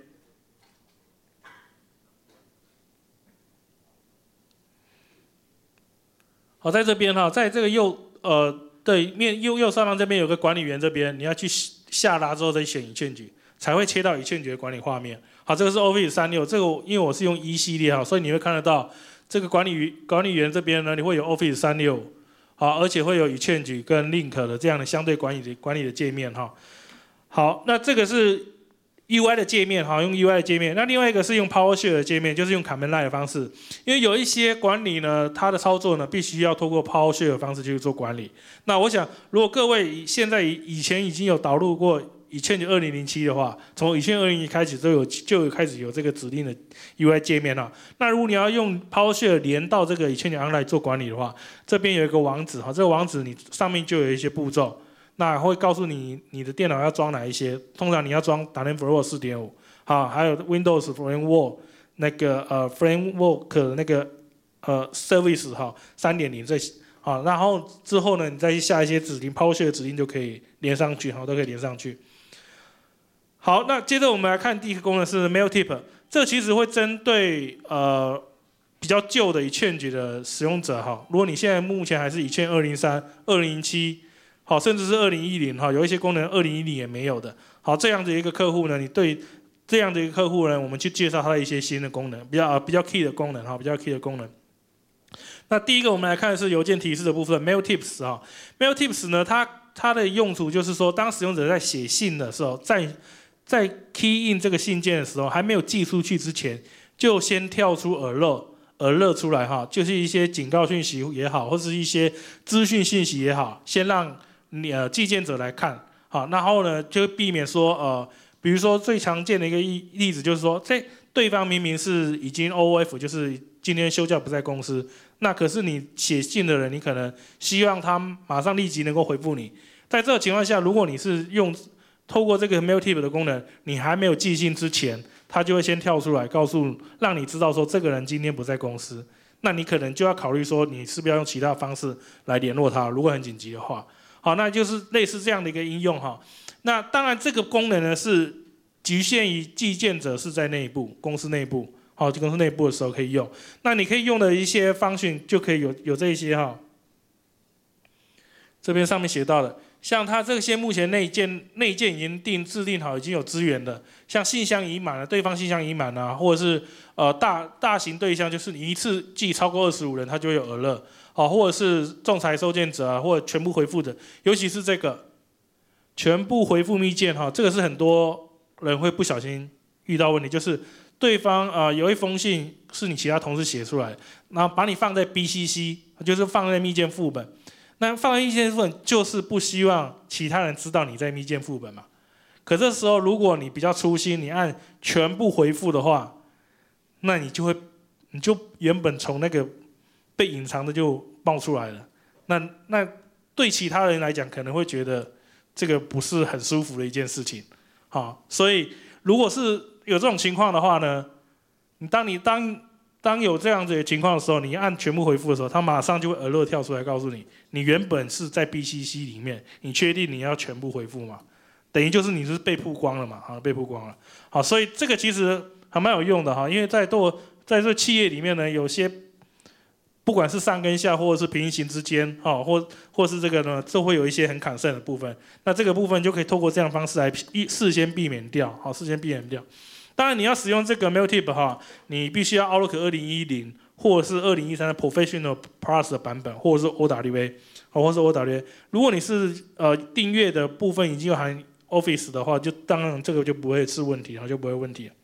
好，在这边哈，在这个右呃对面右右上方这边有个管理员，这边你要去下拉之后再选Exchange，才会切到Exchange的管理画面。好，这个是 Office 三六五，这个因为我是用一系列哈，所以你会看得到这个管理管理员这边呢，你会有 Office 三六五，好，而且会有Exchange跟 Link 的这样的相对管理的管理的界面哈。好，那这个是 U I 的界面哈，用 U I 的界面。那另外一个是用 PowerShell 的界面，就是用 Command Line 的方式。因为有一些管理呢，它的操作呢，必须要透过 PowerShell 的方式去做管理。那我想，如果各位现在以前已经有导入过Exchange 二零零七的话，从Exchange 二零零七开始都有就有开始有这个指令的 U I 界面了。那如果你要用 PowerShell 连到这个Exchange Online 做管理的话，这边有一个网址哈，这个网址你上面就有一些步骤。那会告诉你你的电脑要装哪一些，通常你要装 .NET Framework 四点五， 好，还有 Windows Framework 那个呃 Framework 的那个呃 Service 哈 三点零 这好，然后之后呢，你再去下一些指令 PowerShell 的指令就可以连上去，好，都可以连上去。好，那接着我们来看第一个功能是 Mailtip， 这其实会针对呃比较旧的Exchange的使用者哈，如果你现在目前还是Exchange 二零三、二零零七。好，甚至是二零一零哈，有一些功能二零一零也没有的。好，这样的一个客户呢，你对这样的一个客户呢，我们去介绍他的一些新的功能，比较、呃、比较 key 的功能哈，比较 key 的功能。那第一个我们来看的是邮件提示的部分 ，Mailtips 哈 ，Mailtips 呢，它它的用处就是说，当使用者在写信的时候，在在 key in 这个信件的时候，还没有寄出去之前，就先跳出 alert。alert 出来哈，就是一些警告讯息也好，或是一些资讯信息也好，先让你呃寄件者来看，好，然后呢就避免说呃，比如说最常见的一个例子就是说，在对方明明是已经 O F， 就是今天休假不在公司，那可是你写信的人，你可能希望他马上立即能够回复你，在这个情况下，如果你是用透过这个 Mailtip 的功能，你还没有寄信之前，他就会先跳出来告诉，让你知道说这个人今天不在公司，那你可能就要考虑说，你是不是要用其他方式来联络他，如果很紧急的话。好，那就是类似这样的一个应用哈。那当然这个功能呢是局限于寄件者是在内部公司内部，好，公司内部的时候可以用。那你可以用的一些function就可以有有这一些哈。这边上面写到的，像它这些目前内建内建已经定制定好，已经有资源的，像信箱已满了，对方信箱已满啊，或者是呃大大型对象，就是你一次寄超过二十五人，它就会有 alert。好，或者是仲裁收件者啊，或者全部回复的，尤其是这个全部回复密件哈，这个是很多人会不小心遇到问题，就是对方啊、呃、有一封信是你其他同事写出来，然后把你放在 B C C， 就是放在密件副本，那放在密件副本就是不希望其他人知道你在密件副本嘛。可这时候如果你比较粗心，你按全部回复的话，那你就会你就原本从那个被隐藏的就爆出来了，那那对其他人来讲可能会觉得这个不是很舒服的一件事情，好，所以如果是有这种情况的话呢，你当你当当有这样子的情况的时候，你按全部回复的时候，它马上就会 alert 跳出来告诉你，你原本是在 B C C 里面，你确定你要全部回复吗？等于就是你是被曝光了嘛，好，被曝光了，好，所以这个其实还蛮有用的哈，因为在做在这企业里面呢，有些不管是上跟下，或者是平行之间，哈，或或是这个呢，就会有一些很concern的部分。那这个部分就可以透过这样的方式来事先避免掉，好，事先避免掉。当然，你要使用这个 Mailtip 哈，你必须要 Outlook 二零一零或者是二零一三的 Professional Plus 的版本，或者是 O W A， 或者是 O W A。如果你是呃订阅的部分已经有含 Office 的话，就当然这个就不会是问题，然后就不会问题了。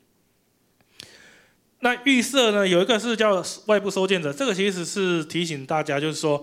那预设呢，有一个是叫外部收件者，这个其实是提醒大家，就是说，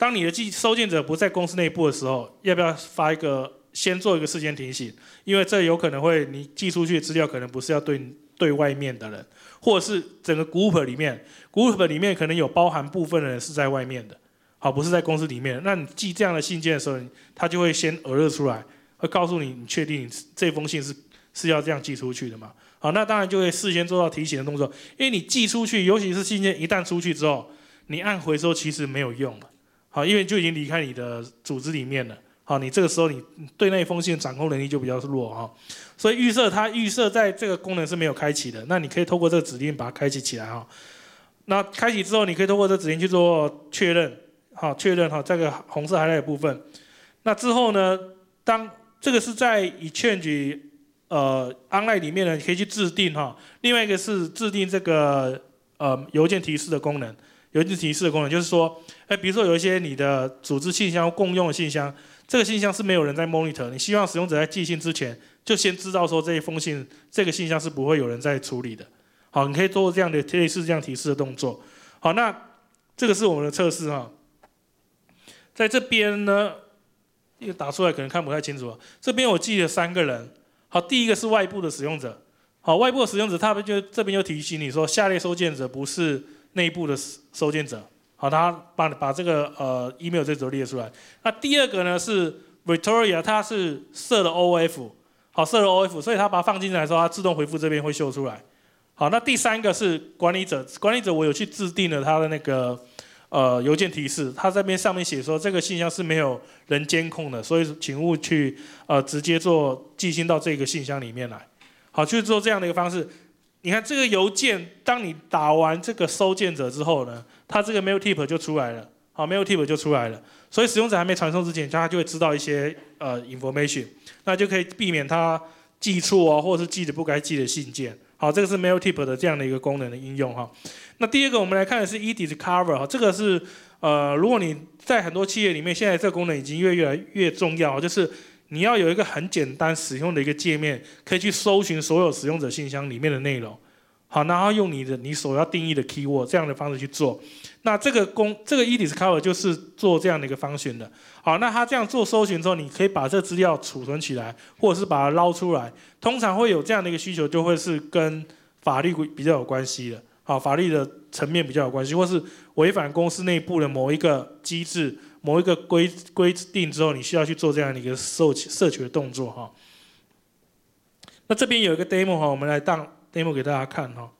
当你的寄收件者不在公司内部的时候，要不要发一个先做一个事先提醒？因为这有可能会你寄出去的资料可能不是要对对外面的人，或者是整个 group 里面 ，group 里面可能有包含部分的人是在外面的，好，不是在公司里面的。那你寄这样的信件的时候，他就会先耳热出来，会告诉你，你确定你这封信是是要这样寄出去的嘛？好，那当然就会事先做到提醒的动作，因为你寄出去，尤其是信件一旦出去之后，你按回收其实没有用了，好，因为就已经离开你的组织里面了，好，你这个时候你对那一封信的掌控能力就比较弱哈，所以预设它预设在这个功能是没有开启的，那你可以透过这个指令把它开启起来哈。那开启之后，你可以透过这个指令去做确认，好，确认哈这个红色 highlight 的部分。那之后呢，当这个是在exchange呃 online 里面呢，你可以去制定哈。另外一个是制定这个呃邮件提示的功能，邮件提示的功能就是说，哎，比如说有一些你的组织信箱共用的信箱，这个信箱是没有人在 monitor， 你希望使用者在寄信之前就先知道说这一封信这个信箱是不会有人在处理的。好，你可以做这样的类似这样提示的动作。好，那这个是我们的测试哈，在这边呢，打出来可能看不太清楚。这边我记了三个人。好，第一个是外部的使用者。好，外部的使用者，他们就这边就提醒你说，下列收件者不是内部的收件者。好，他把把这个呃 email 这则列出来。那第二个呢是 Victoria， 它是设了 O F， 好，设了 O F， 所以它把它放进来的时候，它自动回复这边会秀出来。好，那第三个是管理者，管理者我有去制定了他的那个呃邮件提示，他这边上面写说这个信箱是没有人监控的，所以请勿去呃直接做寄信到这个信箱里面来。好，去做这样的一个方式。你看这个邮件，当你打完这个收件者之后呢，它这个 mail tip 就出来了，好 ，mail tip 就出来了。所以使用者还没传送之前，他就会知道一些呃 information， 那就可以避免他寄错啊，或者是寄的不该寄的信件。好，这个是 mail tip 的这样的一个功能的应用哈。那第二个我们来看的是 e-discover 哈，这个是呃，如果你在很多企业里面，现在这个功能已经越越来越重要，就是你要有一个很简单使用的一个界面，可以去搜寻所有使用者信箱里面的内容。好，然后用你的你所要定义的 keyword 这样的方式去做。那这个功这个 e-discover 就是做这样的一个方选的。好，那它这样做搜寻之后，你可以把这个资料储存起来，或者是把它捞出来。通常会有这样的一个需求，就会是跟法律比较有关系的。好，法律的层面比较有关系，或是违反公司内部的某一个机制、某一个规规定之后，你需要去做这样的一个摄取摄取的动作哈。那这边有一个 demo 哈，我们来当 demo 给大家看哈。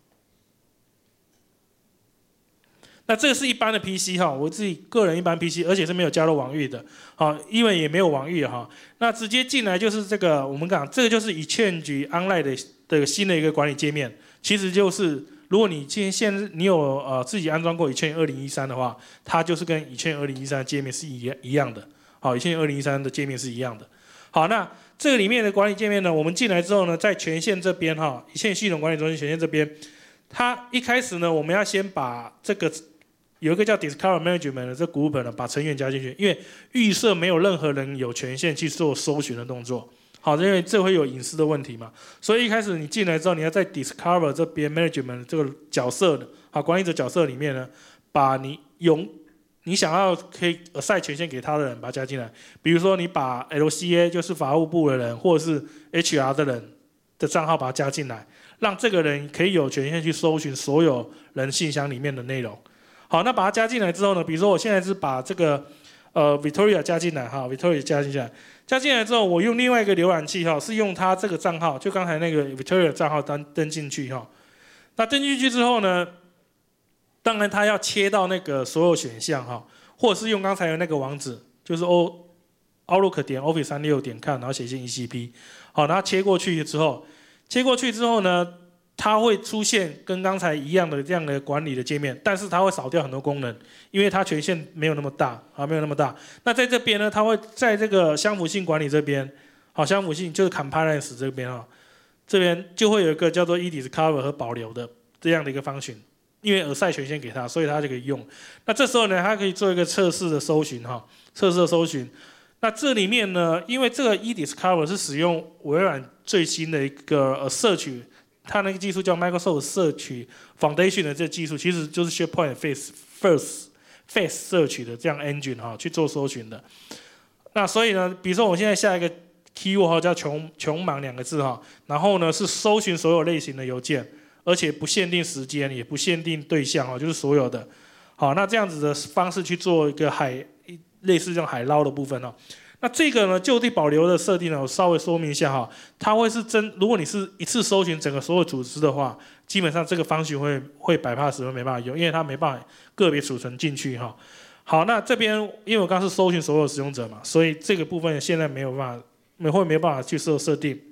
那这个是一般的 P C 哈，我自己个人一般 P C， 而且是没有加入网域的，好，因为也没有网域哈。那直接进来就是这个，我们讲这个就是 exchange online 的的新的一个管理界面，其实就是如果你今天现你有呃自己安装过exchange 二零一三的话，它就是跟exchange 二零一三的界面是一一样的，好exchange 二零一三的界面是一样的。好，那这个里面的管理界面呢，我们进来之后呢，在权限这边哈，exchange系统管理中心权限这边，它一开始呢，我们要先把这个有一个叫 Discover Management 的这 group 呢，把成员加进去，因为预设没有任何人有权限去做搜寻的动作。好，因为这会有隐私的问题嘛，所以一开始你进来之后，你要在 Discover 这边 Management 这个角色的，好管理者角色里面呢，把你用你想要可以 assign 权限给他的人把他加进来。比如说你把 L C A 就是法务部的人，或者是 H R 的人的账号把他加进来，让这个人可以有权限去搜寻所有人信箱里面的内容。好，那把它加进来之后呢，比如说我现在是把这个呃 Victoria 加进来哈 ，Victoria 加进来，加进来之后，我用另外一个浏览器哈，是用它这个账号，就刚才那个 Victoria 账号登登进去哈。那登进去之后呢，当然它要切到那个所有选项哈，或者是用刚才的那个网址，就是 O Outlook 点 Office 三六点 com， 然后写进 E C P， 好，然后切过去之后，切过去之后呢，它会出现跟刚才一样的这样的管理的界面，但是它会少掉很多功能，因为它权限没有那么大啊，没有那么大。那在这边呢，它会在这个相符性管理这边，好，相符性就是 compliance 这边啊，这边就会有一个叫做 e-discover 和保留的这样的一个function，因为 assign 权限给它，所以它就可以用。那这时候呢，它可以做一个测试的搜寻哈，测试的搜寻。那这里面呢，因为这个 e-discover 是使用微软最新的一个呃摄取。它那个技术叫 Microsoft Search Foundation 的这个技术，其实就是 SharePoint First fast search 的这样 engine 哈去做搜寻的。那所以呢，比如说我现在下一个 keyword 哈叫穷穷忙两个字哈，然后呢是搜寻所有类型的邮件，而且不限定时间，也不限定对象哈，就是所有的。好，那这样子的方式去做一个海类似这种海捞的部分哦。那这个呢，就地保留的设定呢，我稍微说明一下哈，它会是真，如果你是一次搜寻整个所有组织的话，基本上这个方式会会百分之十会没办法用，因为它没办法个别储存进去哈。好，那这边因为我刚刚是搜寻所有使用者嘛，所以这个部分现在没有办法，没会没有办法去设设定。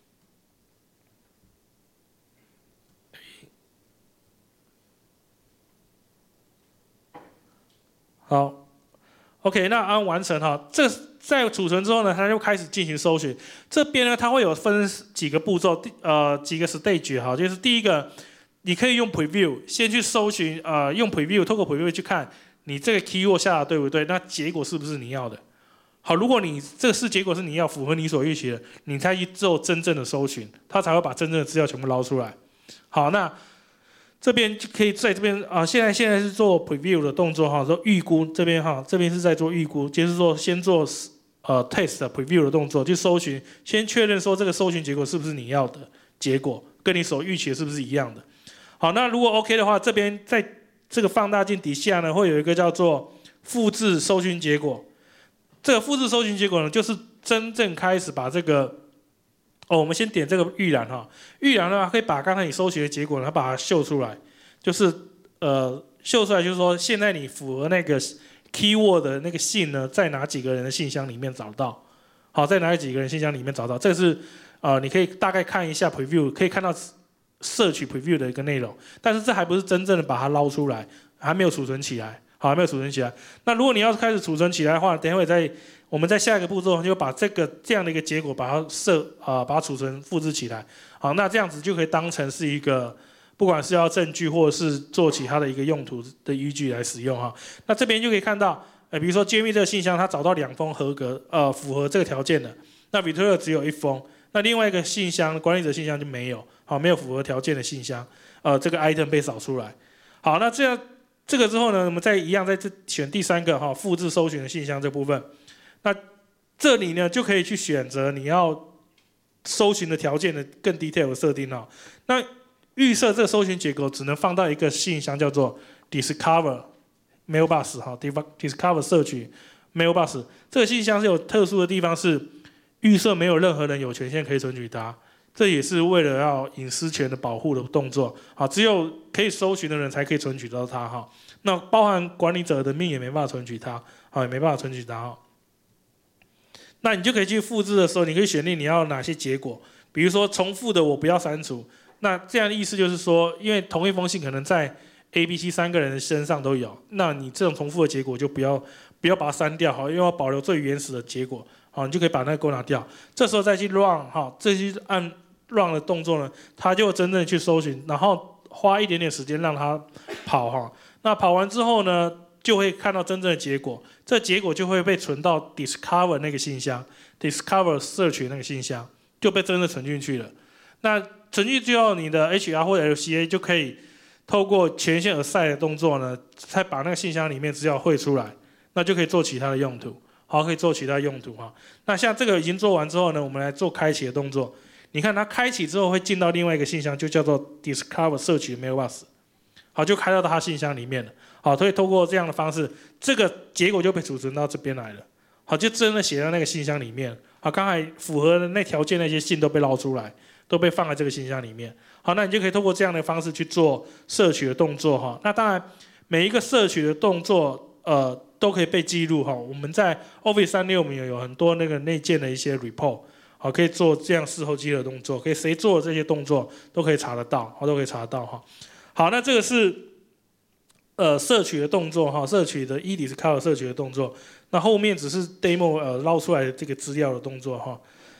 好 ，OK， 那按完成哈，这在储存之后呢，它就开始进行搜寻。这边呢，它会有分几个步骤，呃，几个 stage 哈，就是第一个，你可以用 preview 先去搜寻，呃，用 preview 透过 preview 去看你这个 keyword 下的对不对，那结果是不是你要的？好，如果你这个是结果是你要符合你所预期的，你才去做真正的搜寻，它才会把真正的资料全部捞出来。好，那这边就可以在这边啊、呃，现在现在是做 preview 的动作哈，说预估这边哈，这边是在做预估，就是说先做呃 test preview 的动作，去搜寻，先确认说这个搜寻结果是不是你要的结果，跟你所预期的是不是一样的。好，那如果 OK 的话，这边在这个放大镜底下呢，会有一个叫做复制搜寻结果。这个复制搜寻结果呢，就是真正开始把这个哦，我们先点这个预览哈，预览的话可以把刚才你搜寻的结果呢，把它秀出来，就是呃秀出来，就是说现在你符合那个 keyword 的那个信呢，在哪几个人的信箱里面找到？好，在哪几个人信箱里面找到？这个是呃你可以大概看一下 preview， 可以看到摄取 preview 的一个内容，但是这还不是真正的把它捞出来，还没有储存起来。好，还没有储存起来。那如果你要开始储存起来的话，等一会在我们在下一个步骤就把这个这样的一个结果把它设啊、呃，把它储存复制起来。好，那这样子就可以当成是一个不管是要证据或者是做其他的一个用途的依据来使用哈。那这边就可以看到，呃，比如说 Jamie 这个信箱，他找到两封合格呃符合这个条件的，那 Victoria 只有一封，那另外一个信箱管理者信箱就没有，好，没有符合条件的信箱，呃，这个 item 被扫出来。好，那这样。这个之后呢，我们再一样在这选第三个哈，复制搜寻的信箱这部分。那这里呢就可以去选择你要搜寻的条件的更 detail 的设定哈。那预设这个搜寻结果只能放到一个信箱叫做 discover mailbox 哈 ，discover 社区 mailbox 这个信箱是有特殊的地方，是预设没有任何人有权限可以存取它。这也是为了要隐私权的保护的动作，好，只有可以搜寻的人才可以存取到它哈。那包含管理者的命也没办法存取它，好，也没办法存取它哈。那你就可以去复制的时候，你可以选定你要哪些结果，比如说重复的我不要删除。那这样的意思就是说，因为同一封信可能在 A、B、C 三个人的身上都有，那你这种重复的结果就不要不要把它删掉，好，因为要保留最原始的结果，好，你就可以把那个勾拿掉。这时候再去 run 哈，这些按run 的动作呢，它就真正去搜寻，然后花一点点时间让它跑哈。那跑完之后呢，就会看到真正的结果，这结果就会被存到 discover 那个信箱 ，discover search 那个信箱就被真的存进去了。那存进去后，你的 H R 或者 L C A 就可以透过权限 assign 的动作呢，再把那个信箱里面资料汇出来，那就可以做其他的用途。好，可以做其他用途哈。那像这个已经做完之后呢，我们来做开启的动作。你看它开启之后会进到另外一个信箱，就叫做 Discover Search Mailbox， 好，就开到它信箱里面了。好，所以透过这样的方式，这个结果就被储存到这边来了。好，就真的写到那个信箱里面。好，刚才符合的那条件那些信都被捞出来，都被放在这个信箱里面。好，那你就可以透过这样的方式去做摄取的动作哈。那当然，每一个摄取的动作，呃，都可以被记录哈。我们在 Office 三六零有很多那个内建的一些 report。好，可以做这样事后记录的动作，可以谁做的这些动作都可以查得到，好，都可以查得到哈。好，那这个是呃摄取的动作哈，摄取的 e-discover 摄取的动作，那后面只是 demo 呃捞出来的这个资料的动作哈。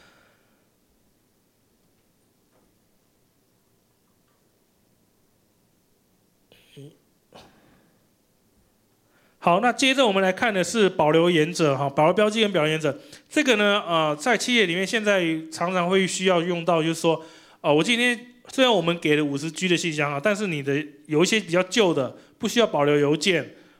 好，那接着我们来看的是保留原则哈，保留标记跟保留原则。这个呢，呃，在企业里面现在常常会需要用到，就是说，呃，我今天虽然我们给了五十 G 的信箱啊，但是你的有一些比较旧的，不需要保留邮件，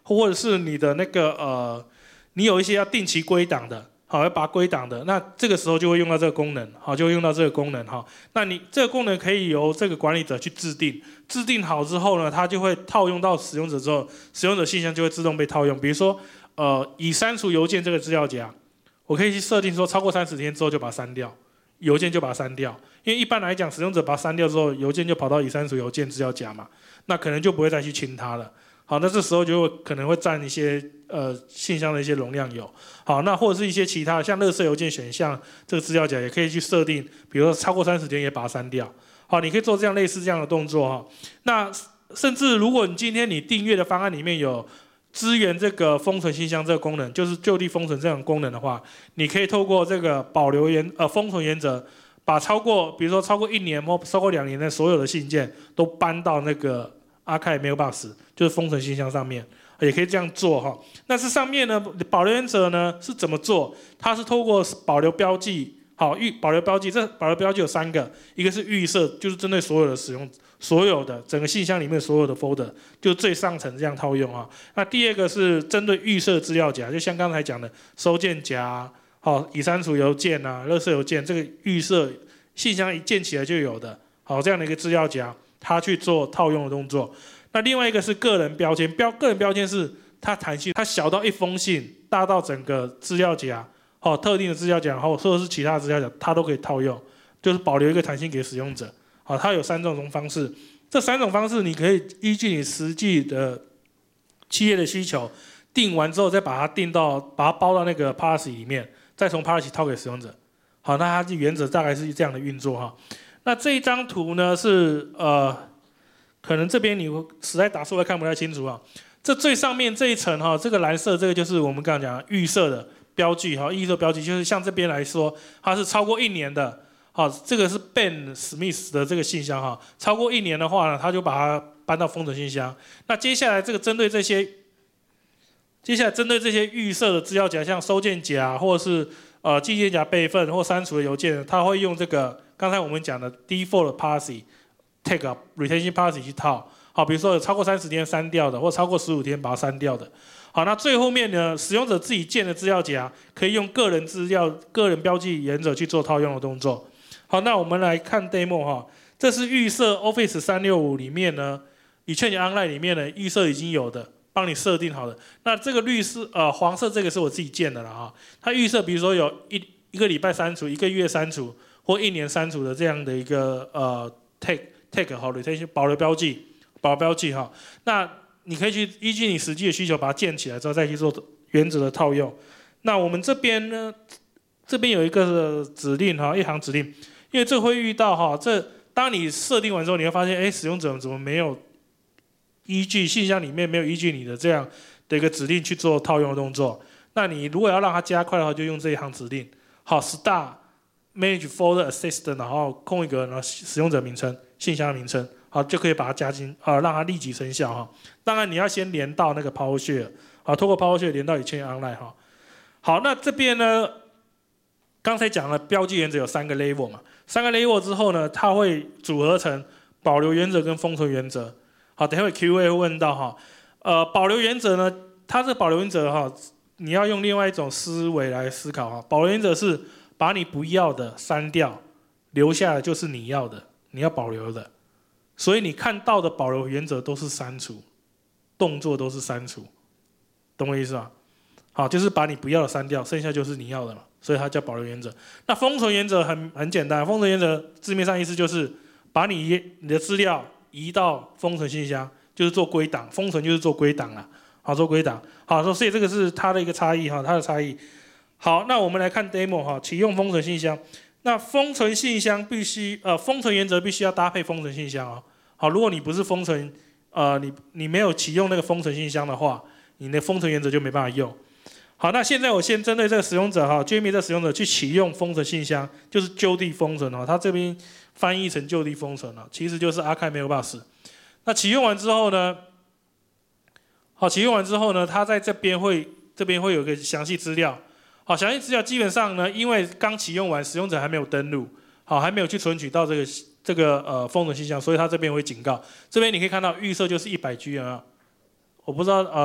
或者是你的那个呃，你有一些要定期归档的，好，要把它归档的，那这个时候就会用到这个功能，好，就会用到这个功能哈。那你这个功能可以由这个管理者去制定，制定好之后呢，它就会套用到使用者之后，使用者信箱就会自动被套用。比如说，呃，已删除邮件这个资料夹，我可以去设定说，超过三十天之后就把它删掉，邮件就把它删掉。因为一般来讲，使用者把它删掉之后，邮件就跑到已删除邮件资料夹嘛，那可能就不会再去清它了。好，那这时候就会可能会占一些呃信箱的一些容量有。好，那或者是一些其他的像垃圾邮件选项这个资料夹也可以去设定，比如说超过三十天也把它删掉。好，你可以做这样类似这样的动作哈。那甚至如果你今天你订阅的方案里面有支援这个封存信箱这个功能，就是就地封存这样的功能的话，你可以透过这个保留原呃封存原则，把超过比如说超过一年或超过两年的所有的信件都搬到那个 Archive Mailbox， 就是封存信箱上面，也可以这样做哈。那这上面呢，保留原则呢是怎么做？它是透过保留标记，好预保留标记，这保留标记有三个，一个是预设，就是针对所有的使用，所有的整个信箱里面所有的 folder， 就最上层这样套用啊。那第二个是针对预设资料夹，就像刚才讲的收件夹，好已删除邮件啊、垃圾邮件，这个预设信箱一建起来就有的，好这样的一个资料夹。它去做套用的动作。那另外一个是个人标签，标个人标签是它弹性，它小到一封信，大到整个资料夹，哦，特定的资料夹，或或者是其他的资料夹，它都可以套用，就是保留一个弹性给使用者。好，它有三种方式，这三种方式你可以依据你实际的企业的需求，定完之后再把它定到，把它包到那个 policy 里面，再从 policy 套给使用者。好，那它的原则大概是这样的运作哈。那这一张图呢是呃，可能这边你实在打数会看不太清楚啊。这最上面这一层哈，这个蓝色这个就是我们刚刚讲预设的标记哈，预设标记就是像这边来说，它是超过一年的，好，这个是 Ben Smith 的这个信箱哈，超过一年的话呢，他就把它搬到封存信箱。那接下来这个针对这些，接下来针对这些预设的资料夹，像收件夹或者是呃寄件夹备份或删除的邮件，它会用这个。刚才我们讲的 default policy tag retention policy 去套，好，比如说有超过三十天删掉的，或超过十五天把它删掉的。好，那最后面呢，使用者自己建的资料夹可以用个人资料、个人标记原则去做套用的动作。好，那我们来看 demo 哈，这是预设 Office 三六五里面呢，以劝你 Online 里面呢预设已经有的，帮你设定好的。那这个绿色呃黄色这个是我自己建的了哈，它预设比如说有一一个礼拜删除，一个月删除。或一年删除的这样的一个呃 tag tag 好 retention 保留标记，保留标记哈，那你可以去依据你实际的需求把它建起来之后再去做原则的套用。那我们这边呢，这边有一个指令哈，一行指令，因为这会遇到哈，这当你设定完之后，你会发现，哎，使用者怎么没有依据信箱里面没有依据你的这样的一个指令去做套用的动作？那你如果要让它加快的话，就用这一行指令，好 ，start manage folder assistant， 然后空一格，然后使用者名称、信箱名称，好，就可以把它加进，啊、呃，让它立即生效哈。当然你要先连到那个 PowerShare， 好，透过 PowerShare 连到以前 Online 哈。好，那这边呢，刚才讲了标记原则有三个 level 嘛，三个 level 之后呢，它会组合成保留原则跟封存原则。好，等一会 Q A 会问到哈，呃，保留原则呢，它这保留原则哈，你要用另外一种思维来思考哈，保留原则是把你不要的删掉，留下的就是你要的，你要保留的。所以你看到的保留原则都是删除，动作都是删除，懂我意思吗？好，就是把你不要的删掉，剩下就是你要的了，所以它叫保留原则。那封存原则很很简单，封存原则字面上意思就是把你你的资料移到封存信箱，就是做归档，封存就是做归档啦，好，做归档。好，所以这个是它的一个差异哈，它的差异。好，那我们来看 demo 哈，启用封存信箱。那封存信箱必须呃，封存原则必须要搭配封存信箱哦。好，如果你不是封存，呃，你你没有启用那个封存信箱的话，你的封存原则就没办法用。好，那现在我先针对这个使用者哈 ，Jamie 这个使用者去启用封存信箱，就是就地封存哦。他这边翻译成就地封存了，其实就是 Archive Mailbox。那启用完之后呢，好，启用完之后呢，他在这边会这边会有一个详细资料。好，详细资料基本上呢，因为刚启用完，使用者还没有登录，好，还没有去存取到这个这个呃封存信箱，所以他这边会警告。这边你可以看到预设就是一百 G 啊，我不知道呃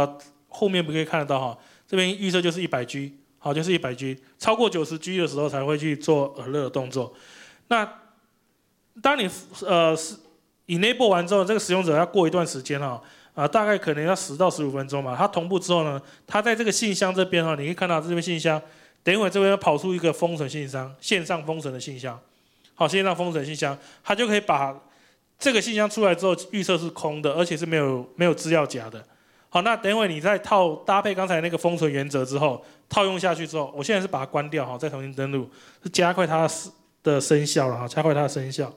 后面不可以看得到哈，这边预设就是一百 G， 好，就是一百 G， 超过九十 G 的时候才会去做耳热的动作。那当你呃 enable 完之后，这个使用者要过一段时间哈，啊、呃，大概可能要十到十五分钟嘛。它同步之后呢，它在这个信箱这边哈，你可以看到这边信箱，等一会这边要跑出一个封存信箱，线上封存的信箱，好，线上封存信箱，它就可以把这个信箱出来之后，预设是空的，而且是没有没有资料夹的。好，那等一会你再套搭配刚才那个封存原则之后，套用下去之后，我现在是把它关掉哈，再重新登录，是加快它的生效了哈，加快它的生效。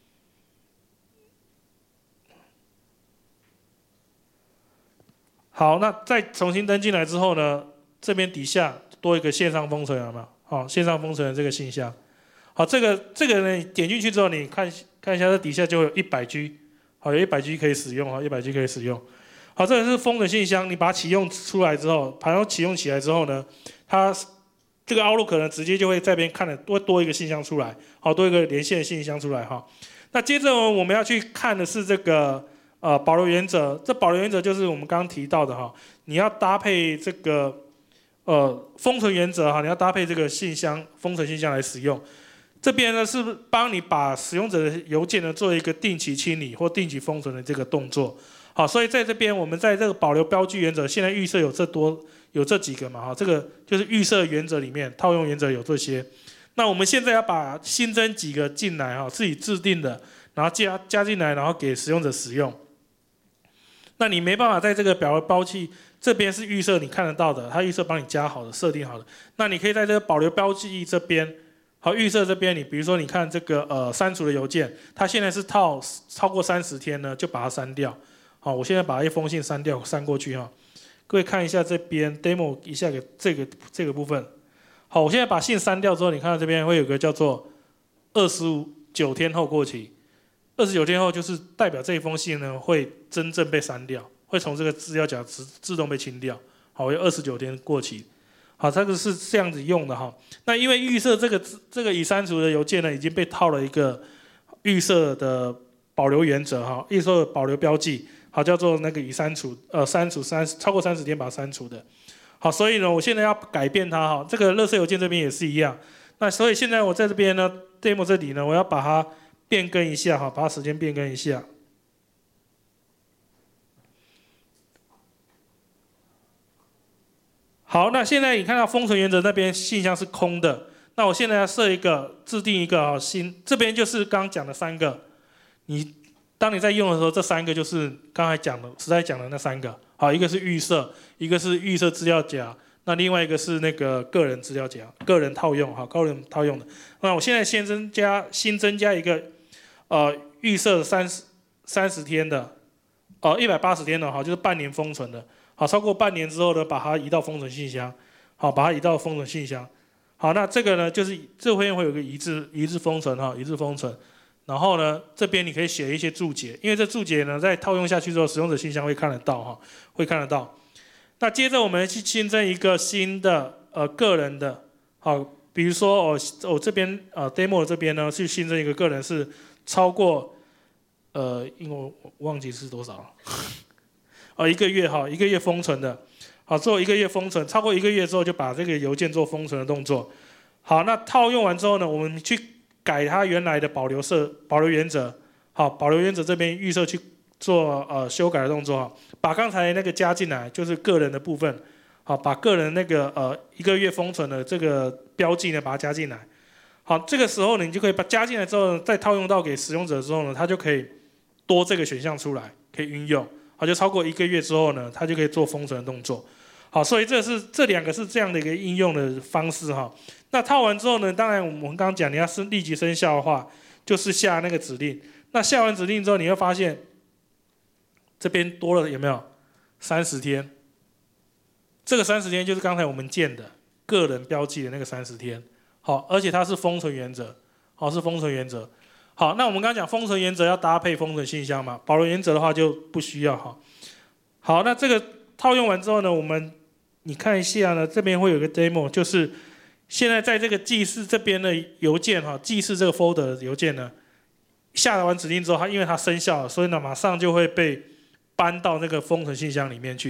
好，那再重新登进来之后呢，这边底下多一个线上封存有没有？好，线上封存的这个信箱。好，这个这个呢，点进去之后，你看看一下，这底下就有一百 G， 好，有一百 G 可以使用哈，一百 G 可以使用。好，这个是封的信箱，你把它启用出来之后，把它启用起来之后呢，它这个 Outlook 可能直接就会在这边看了多多一个信箱出来，好，多一个连线信箱出来哈。那接着我们要去看的是这个呃保留原则，这保留原则就是我们刚刚提到的哈，你要搭配这个呃封存原则哈，你要搭配这个信箱封存信箱来使用。这边呢是帮你把使用者的邮件呢做一个定期清理或定期封存的这个动作。好，所以在这边我们在这个保留标记原则，现在预设有这多有这几个嘛，哈，这个就是预设原则里面套用原则有这些。那我们现在要把新增几个进来哈，自己制定的，然后加加进来，然后给使用者使用。那你没办法在这个表的标记这边是预设你看得到的，它预设帮你加好的、设定好的。那你可以在这个保留标记这边，好，预设这边你比如说你看这个呃删除的邮件，它现在是套超过三十天呢，就把它删掉。好，我现在把一封信删掉，删过去哈。各位看一下这边 demo 一下给这个这个部分。好，我现在把信删掉之后，你看到这边会有个叫做二十九天后过期。二十九天后就是代表这一封信呢会真正被删掉，会从这个资料夹自自动被清掉。好，有二十九天过期。好，这个是这样子用的哈。那因为预设这个这个已删除的邮件呢已经被套了一个预设的保留原则哈，预设保留标记。好，叫做那个已删除，呃，删除三超过三十天把它删除的。好，所以呢，我现在要改变它哈，这个垃圾邮件这边也是一样。那所以现在我在这边呢 ，demo 这里呢，我要把它变更一下哈，把它时间变更一下。好，那现在你看到封存原则那边信箱是空的，那我现在要设一个，制定一个哈新，这边就是刚刚讲的三个，你。当你在用的时候，这三个就是刚才讲的，实在讲的那三个。好，一个是预设，一个是预设资料夹，那另外一个是那个个人资料夹，个人套用，好，个人套用的。那我现在先增加，新增加一个，呃，预设三十三十天的，呃，一百八十天的，好，就是半年封存的。好，超过半年之后呢，把它移到封存信箱，好，把它移到封存信箱。好，那这个呢，就是这会会有个移至移至封存哈，移至封存。然后呢，这边你可以写一些注解，因为这注解呢，在套用下去之后，使用者信箱会看得到哈，会看得到。那接着我们去新增一个新的呃个人的，好，比如说我我、哦、这边呃 demo 这边呢，去新增一个个人是超过呃，因为我忘记是多少了，哦一个月哈，一个月封存的，好，做一个月封存，超过一个月之后就把这个邮件做封存的动作。好，那套用完之后呢，我们去。改它原来的保留设保留原则，好，保留原则这边预设去做呃修改的动作哈，把刚才那个加进来，就是个人的部分，好，把个人那个呃一个月封存的这个标记呢，把它加进来，好，这个时候呢，你就可以把加进来之后，再套用到给使用者之后呢，它就可以多这个选项出来，可以运用，好，就超过一个月之后呢，它就可以做封存的动作，好，所以这是这两个是这样的一个应用的方式哈。那套完之后呢，当然我们刚刚讲你要是立即生效的话，就是下那个指令。那下完指令之后，你会发现这边多了有没有三十天？这个三十天就是刚才我们建的个人标记的那个三十天。好，而且它是封存原则，好，是封存原则。好，那我们刚刚讲封存原则要搭配封存信箱嘛，保留原则的话就不需要哈。好，那这个套用完之后呢，我们你看一下呢，这边会有一个 demo， 就是现在在这个记事这边的邮件哈，记事这个 folder 的邮件呢，下完指令之后，它因为它生效了，所以呢马上就会被搬到那个封存信箱里面去。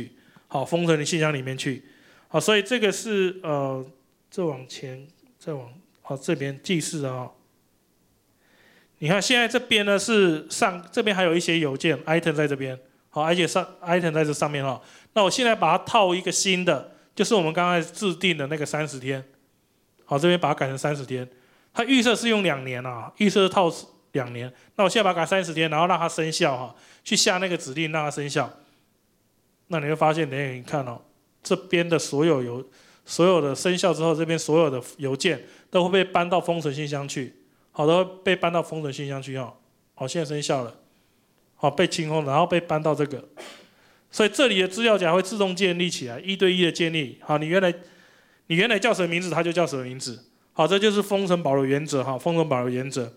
好封存的信箱里面去。好，所以这个是呃，再往前，再往好这边记事啊。你看现在这边呢是上这边还有一些邮件 item 在这边，好，而且上 item 在这上面哈。那我现在把它套一个新的，就是我们刚才制定的那个三十天，好，这边把它改成三十天。它预设是用两年啊，预设是套两年。那我现在把它改三十天，然后让它生效哈，去下那个指令让它生效。那你会发现，等一下你看哦，这边的所有邮所有的生效之后，这边所有的邮件都会被搬到封存信箱去。好的，被搬到封存信箱去哈。好，现在生效了。好，被清空，然后被搬到这个。所以这里的资料夹会自动建立起来，一对一的建立。好，你原来你原来叫什么名字，它就叫什么名字。好，这就是封存保留原则哈，封存保留原则。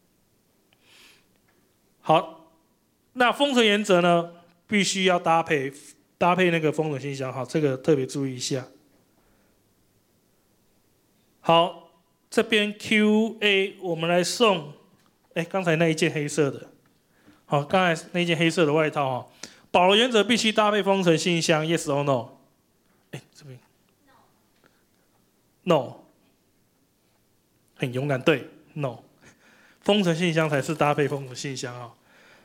好，那封存原则呢，必须要搭配搭配那个封存信箱，好，这个特别注意一下。好。这边 Q A 我们来送，哎，刚才那一件黑色的，好，刚才那件黑色的外套哈，保留原则必须搭配封存信箱 ，yes or no？ 哎，这边 no， 很勇敢，对 no， 封存信箱才是搭配封存信箱啊。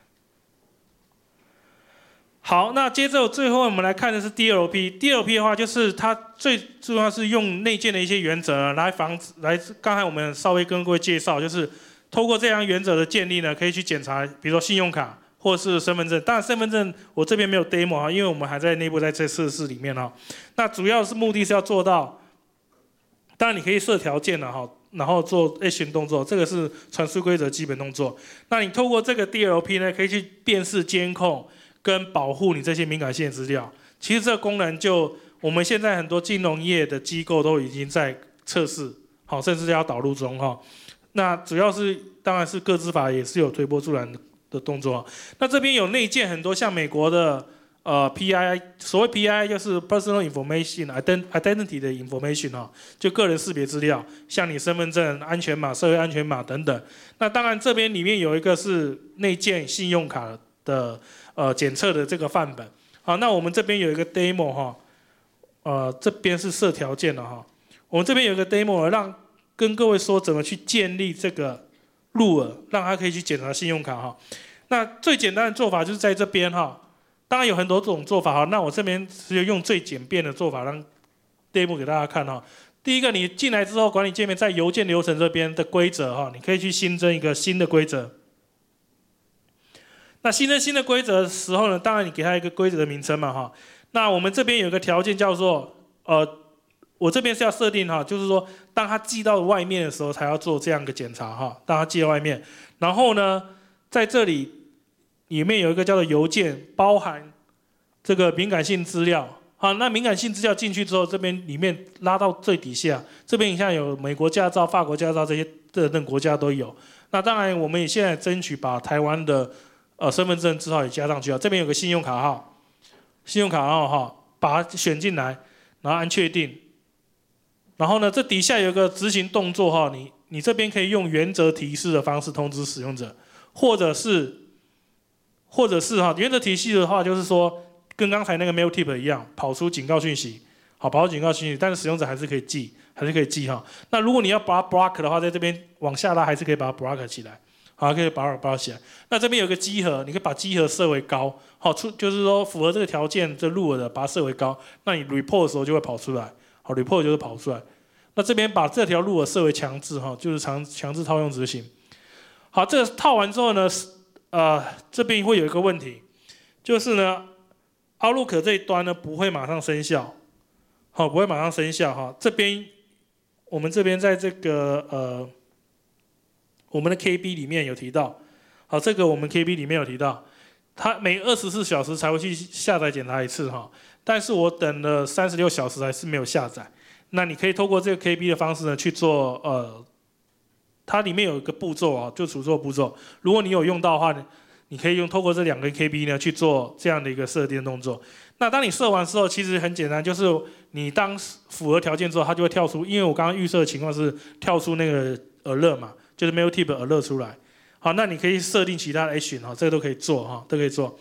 好，那接着最后我们来看的是 D L P。D L P 的话，就是它最重要是用内建的一些原则来防止，来刚才我们稍微跟各位介绍，就是透过这样原则的建立呢，可以去检查，比如说信用卡或是身份证。当然身份证我这边没有 demo 啊，因为我们还在内部在这测试里面哈。那主要是目的是要做到，当然你可以设条件了哈，然后做 action 动作，这个是传输规则基本动作。那你透过这个 D L P 呢，可以去辨识监控。跟保护你这些敏感性资料，其实这个功能就我们现在很多金融业的机构都已经在测试，好，甚至要导入中哈。那主要是当然是个资法也是有推波助澜的动作。那这边有内建很多像美国的呃 P I I， 所谓 P I I 就是 Personal Information Identity 的 information 哈，就个人识别资料，像你身份证、安全码、社会安全码等等。那当然这边里面有一个是内建信用卡的。呃，检测的这个范本，好，那我们这边有一个 demo 哈，呃，这边是设条件的哈，我们这边有一个 demo 让跟各位说怎么去建立这个入耳，让他可以去检查信用卡哈。那最简单的做法就是在这边哈，当然有很多种做法哈，那我这边只有用最简便的做法让 demo 给大家看哈。第一个，你进来之后，管理界面在邮件流程这边的规则哈，你可以去新增一个新的规则。那新增新的规则的时候呢，当然你给它一个规则的名称嘛哈。那我们这边有一个条件叫做，呃，我这边是要设定哈，就是说当它寄到外面的时候才要做这样一个检查哈，当它寄到外面，然后呢，在这里里面有一个叫做邮件，包含这个敏感性资料。好，那敏感性资料进去之后，这边里面拉到最底下，这边你像有美国驾照、法国驾照这些等等国家都有。那当然我们也现在争取把台湾的呃，身份证字号也加上去啊，这边有个信用卡号，信用卡号哈，把它选进来，然后按确定。然后呢，这底下有个执行动作哈，你你这边可以用原则提示的方式通知使用者，或者是，或者是哈，原则提示的话就是说，跟刚才那个 mail tip 一样，跑出警告讯息，好，跑出警告讯息，但是使用者还是可以记，还是可以记哈。那如果你要把它 block 的话，在这边往下拉还是可以把它 block 起来。好，可以把它包起来。那这边有个稽核，你可以把稽核设为高，好，出就是说符合这个条件，这入耳的把它设为高，那你 report 的时候就会跑出来，好 ，report 就是跑出来。那这边把这条入耳设为强制，哈，就是强强制套用执行。好，这个套完之后呢，呃，这边会有一个问题，就是呢 ，Outlook 这一端呢不会马上生效，好，不会马上生效哈。这边我们这边在这个呃。我们的 K B 里面有提到，好，这个我们 K B 里面有提到，它每二十四小时才会去下载检查一次哈，但是我等了三十六小时还是没有下载。那你可以透过这个 K B 的方式呢去做，呃，它里面有一个步骤啊，就储存步骤。如果你有用到的话呢，你可以用透过这两个 K B 呢去做这样的一个设定动作。那当你设完之后，其实很简单，就是你当符合条件之后，它就会跳出，因为我刚刚预设的情况是跳出那个 alert 嘛。就是mail tip alert 出来，好，那你可以设定其他的 action 哈，这个都可以做哈，都可以做。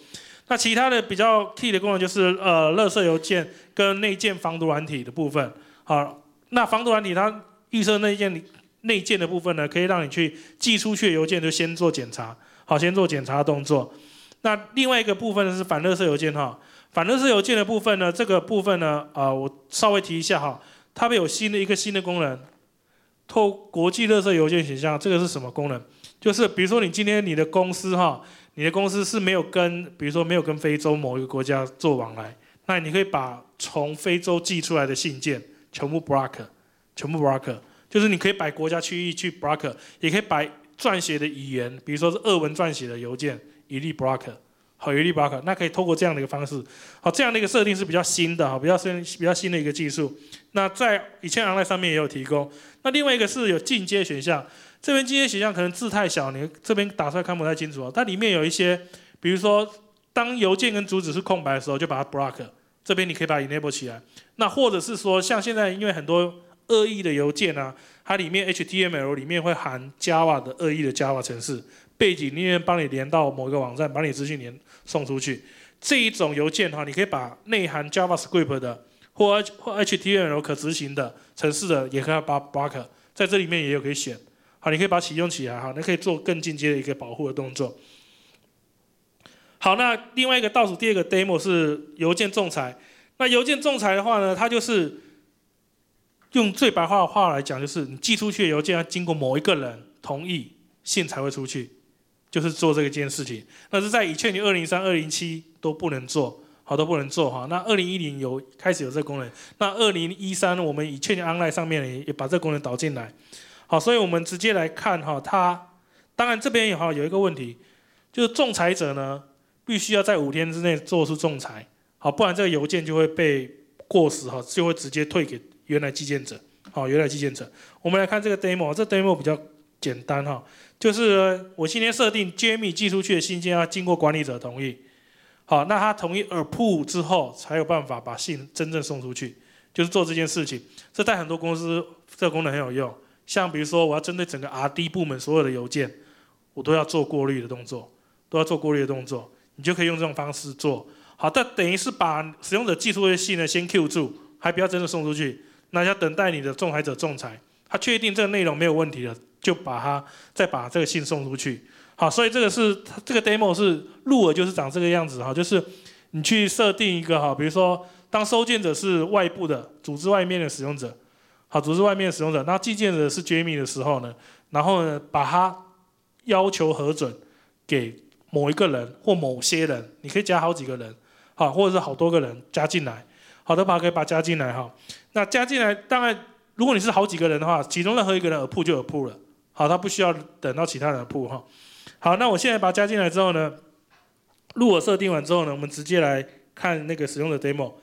那其他的比较 key 的功能就是呃，垃圾邮件跟内建防毒软体的部分。好，那防毒软体它预设内建内建的部分呢，可以让你去寄出去的邮件就先做检查，好，先做检查的动作。那另外一个部分呢是反垃圾邮件哈，反垃圾邮件的部分呢，这个部分呢，啊、呃，我稍微提一下哈，它会有新的一个新的功能，透国际垃圾邮件选项，这个是什么功能？就是比如说你今天你的公司哈。你的公司是没有跟，比如说没有跟非洲某一个国家做往来，那你可以把从非洲寄出来的信件全部 block， 全部 block， 就是你可以摆国家区域去 block， 也可以摆撰写的语言，比如说是俄文撰写的邮件一律 block， 好，一律 block， 那可以透过这样的一个方式，好，这样的一个设定是比较新的，好，比较新比较新的一个技术。那在以前 Online 上面也有提供。那另外一个是有进阶选项。这边进阶选项可能字太小，你这边打出来看不太清楚哦。它里面有一些，比如说当邮件跟主旨是空白的时候，就把它 block， 这边你可以把它 enable 起来。那或者是说，像现在因为很多恶意的邮件啊，它里面 H T M L 里面会含 Java 的恶意的 Java 程式，背景里面帮你连到某一个网站，把你资讯连送出去。这一种邮件哈，你可以把内含 JavaScript 的或或 H T M L 可执行的程式的，也可以把它 block， 在这里面也有可以选。好，你可以把它启用起来，好，那可以做更进阶的一个保护的动作。好，那另外一个倒数第二个 demo 是邮件仲裁。那邮件仲裁的话呢，它就是用最白话的话来讲，就是你寄出去的邮件要经过某一个人同意，信才会出去，就是做这个件事情。那是在以确年二零三、二零七都不能做，好，都不能做哈。那二零一零有开始有这个功能，那二零一三我们以确年 Online 上面也把这个功能导进来。好，所以我们直接来看哈，它当然这边有哈有一个问题，就是仲裁者呢必须要在五天之内做出仲裁，好，不然这个邮件就会被过时哈，就会直接退给原来寄件者，好，原来寄件者。我们来看这个 demo， 这 demo 比较简单哈，就是我今天设定 Jamie 寄出去的信件要经过管理者同意，好，那他同意 approve 之后才有办法把信真正送出去，就是做这件事情。这在很多公司这个功能很有用。像比如说，我要针对整个 R D 部门所有的邮件，我都要做过滤的动作，都要做过滤的动作，你就可以用这种方式做。好，但等于是把使用者寄出的信呢先 Q 住，还不要真的送出去，那要等待你的仲裁者仲裁，他确定这个内容没有问题了，就把它再把这个信送出去。好，所以这个是这个 demo 是入耳就是长这个样子哈，就是你去设定一个哈，比如说当收件者是外部的组织外面的使用者。好，组织外面的使用者，那寄件者是 Jamie 的时候呢，然后呢，把它要求核准给某一个人或某些人，你可以加好几个人，好，或者是好多个人加进来，好的，把可以把它加进来哈。那加进来，当然，如果你是好几个人的话，其中任何一个人 approve 就 approve 了，好，他不需要等到其他人 approve 哈。好，那我现在把它加进来之后呢，入耳设定完之后呢，我们直接来看那个使用的 demo。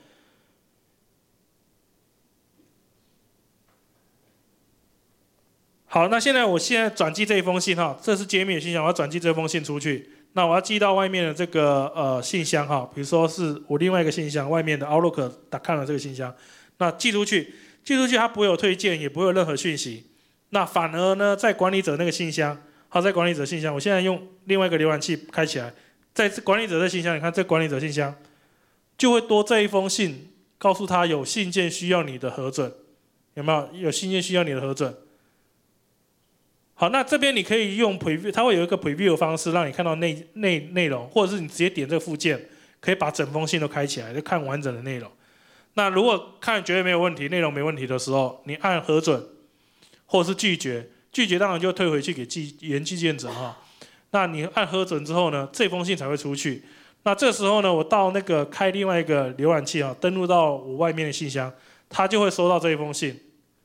好，那现在我现在转寄这一封信哈，这是Jamie的信箱，我要转寄这封信出去。那我要寄到外面的这个呃信箱哈，比如说是我另外一个信箱外面的 Outlook 打开了这个信箱，那寄出去，寄出去它不会有推荐，也不会有任何讯息。那反而呢，在管理者那个信箱，好，在管理者信箱，我现在用另外一个浏览器开起来，在管理者的信箱，你看这管理者信箱就会多这一封信，告诉他有信件需要你的核准，有没有？有信件需要你的核准。好，那这边你可以用 preview， 它会有一个 preview 的方式，让你看到内内内容，或者是你直接点这个附件，可以把整封信都开起来，就看完整的内容。那如果看觉得没有问题，内容没问题的时候，你按核准，或者是拒绝，拒绝当然就退回去给寄原寄件者哈。那你按核准之后呢，这封信才会出去。那这时候呢，我到那个开另外一个浏览器啊，登录到我外面的信箱，它就会收到这一封信。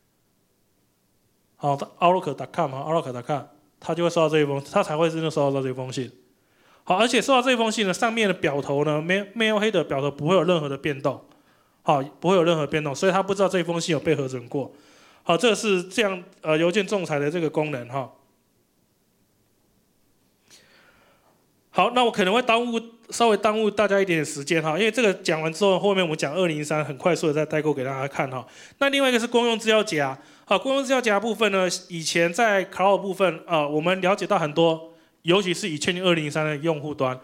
好 ，outlook 点 com 哈 ，outlook 点 com， 他就会收到这一封，他才会真的收到这一封信。好，而且收到这一封信呢，上面的表头呢 ，mail mail header 表头不会有任何的变动，好，不会有任何变动，所以他不知道这一封信有被核准过。好，这是这样呃邮件仲裁的这个功能哈。好，那我可能会耽误稍微耽误大家一点点时间哈，因为这个讲完之后，后面我们讲二零三很快速的再代购给大家看哈。那另外一个是公用资料夹。好，公用资料夹部分呢，以前在 Cloud 部分，呃，我们了解到很多，尤其是以确定二零三的用户端，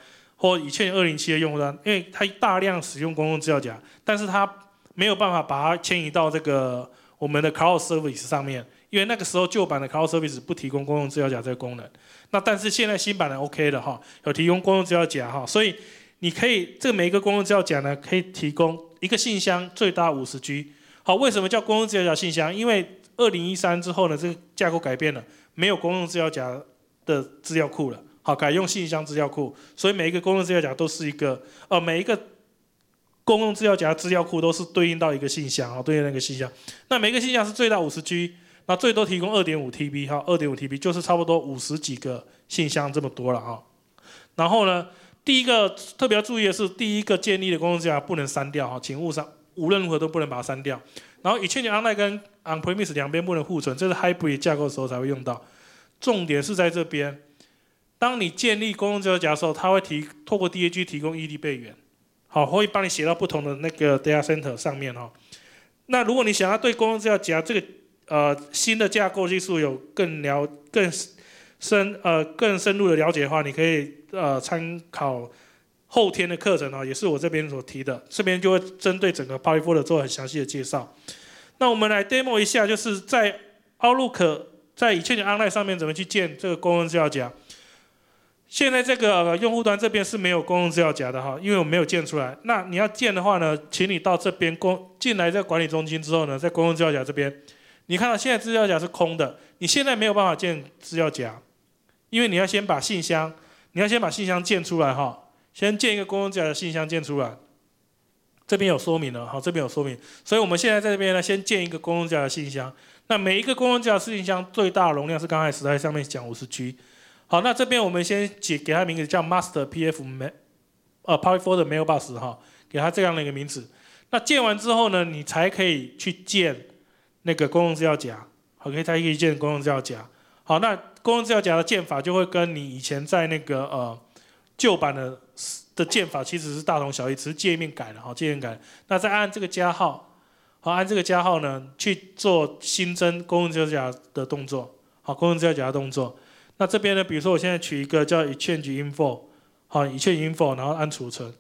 或以前二零七的用户端，因为它大量使用公共资料夹，但是它没有办法把它迁移到这个我们的 Cloud Service 上面，因为那个时候旧版的 Cloud Service 不提供公共资料夹这个功能。那但是现在新版的 OK 的哈，有提供公共资料夹哈，所以你可以这个每一个公共资料夹呢，可以提供一个信箱最大五十 G。好，为什么叫公共资料夹信箱？因为二零一三之后呢，这个架构改变了，没有公共资料夹的资料库了。好，改用信箱资料库，所以每一个公共资料夹都是一个，呃，每一个公共资料夹资料库都是对应到一个信箱，啊，对应那个信箱。那每个信箱是最大五十 G， 那最多提供 二点五 T B， 哈 ，二点五 T B 就是差不多五十几个信箱这么多了哈。然后呢，第一个特别要注意的是，第一个建立的公共资料夹不能删掉哈，请勿删，无论如何都不能把它删掉。然后 Exchange Online 跟 On-Premise 两边不能互存，这是 Hybrid 架构的时候才会用到。重点是在这边。当你建立公共资料夹的时候，它会提透过 D A G 提供 E D 备援，好，会帮你写到不同的那个 data center 上面哈。那如果你想要对公共资料夹这个呃新的架构技术有更了更深呃更深入的了解的话，你可以呃参考后天的课程啊，也是我这边所提的，这边就会针对整个 PolyFolder 做很详细的介绍。那我们来 demo 一下，就是在 Outlook 在Exchange Online 上面怎么去建这个公共资料夹。现在这个、呃、用户端这边是没有公共资料夹的哈，因为我没有建出来。那你要建的话呢，请你到这边公进来这管理中心之后呢，在公共资料夹这边，你看到现在资料夹是空的，你现在没有办法建资料夹，因为你要先把信箱，你要先把信箱建出来哈，先建一个公共资料夹的信箱建出来。这边有说明了，好，这边有说明，所以我们现在在这边呢，先建一个公共资料夹的信箱。那每一个公共资料夹信箱最大的容量是刚才时代上面讲五十 G。好，那这边我们先给给它名字叫 Master P F Mail， 呃 PolyFolder Mailbox 哈，给它这样的一个名字。那建完之后呢，你才可以去建那个公共资料夹，好，可以才可以建公共资料夹。好，那公共资料夹的建法就会跟你以前在那个呃旧版的的建法其实是大同小异，只是界面改了，好，界面改了。那再按这个加号，好，按这个加号呢去做新增公共资料夹的动作，好，公共资料夹的动作。那这边呢，比如说我现在取一个叫 Exchange Info， 好 ，Exchange Info， 然后按储存。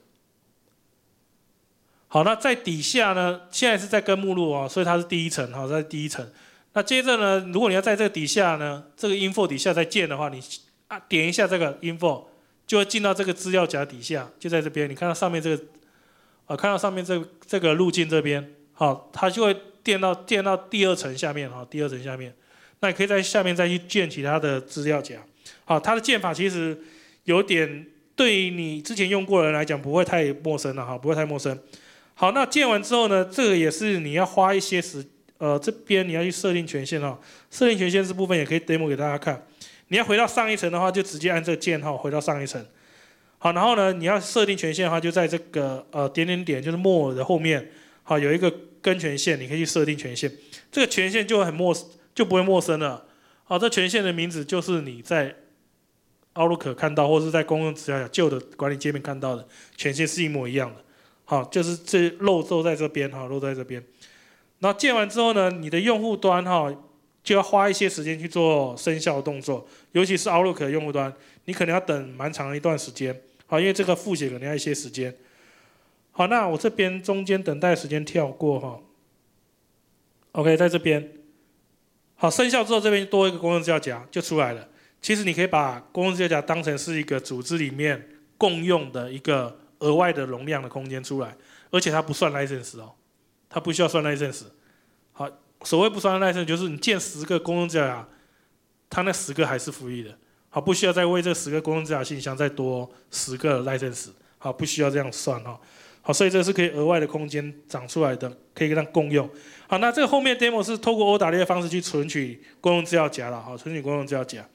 好，那在底下呢，现在是在跟目录哦，所以它是第一层，好，在第一层。那接着呢，如果你要在这个底下呢，这个 Info 底下再建的话，你啊点一下这个 Info， 就会进到这个资料夹底下，就在这边。你看到上面这个，呃，看到上面这个这个路径这边，好，它就会垫到垫到第二层下面，好，第二层下面。那你可以在下面再去建其他的资料夹，好，它的建法其实有点对于你之前用过的人来讲不会太陌生了哈，不会太陌生。好，那建完之后呢，这个也是你要花一些时，呃，这边你要去设定权限哈，设定权限这部分也可以 demo 给大家看。你要回到上一层的话，就直接按这个键号回到上一层。好，然后呢，你要设定权限的话，就在这个呃点点点，就是 more 的后面，好，有一个跟权限，你可以去设定权限，这个权限就会很陌生。就不会陌生了。好，这权限的名字就是你在 Outlook 看到，或者是在公共资料夹旧的管理界面看到的权限是一模一样的。好，就是这漏都在这边，哈，漏在这边。然后建完之后呢，你的用户端哈就要花一些时间去做生效的动作，尤其是 Outlook 的用户端，你可能要等蛮长的一段时间。好，因为这个复写可能要一些时间。好，那我这边中间等待时间跳过哈。OK， 在这边。好，生效之后这边多一个公共资料夹就出来了。其实你可以把公共资料夹当成是一个组织里面共用的一个额外的容量的空间出来，而且它不算 license 哦，它不需要算 license。好，所谓不算 license 就是你建十个公共资料夹，它那十个还是 free 的。好，不需要再为这十个公共资料信箱再多十个 license。好，不需要这样算哈。好，所以这是可以额外的空间长出来的，可以跟它共用。好，那这个后面 demo 是透过 O W 的方式去存取公共资料夹了，好，存取公共资料夹。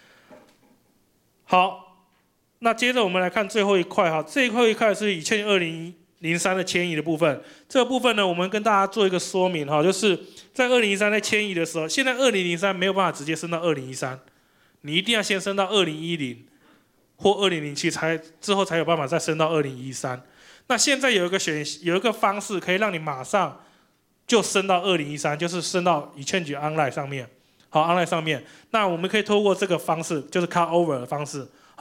好，那接着我们来看最后一块哈，这一块一块是Exchange二零零三的迁移的部分。这个部分呢，我们跟大家做一个说明哈，就是在二零一三在迁移的时候，现在二零零三没有办法直接升到二零一三，你一定要先升到二零一零或二零零七才之后才有办法再升到二零一三。那现在有一个选有一个方式可以让你马上就升到二零一三，就是升到Exchange Online上面，好 ，Online 上面。那我们可以透过这个方式，就是 Cut Over 的方式，好，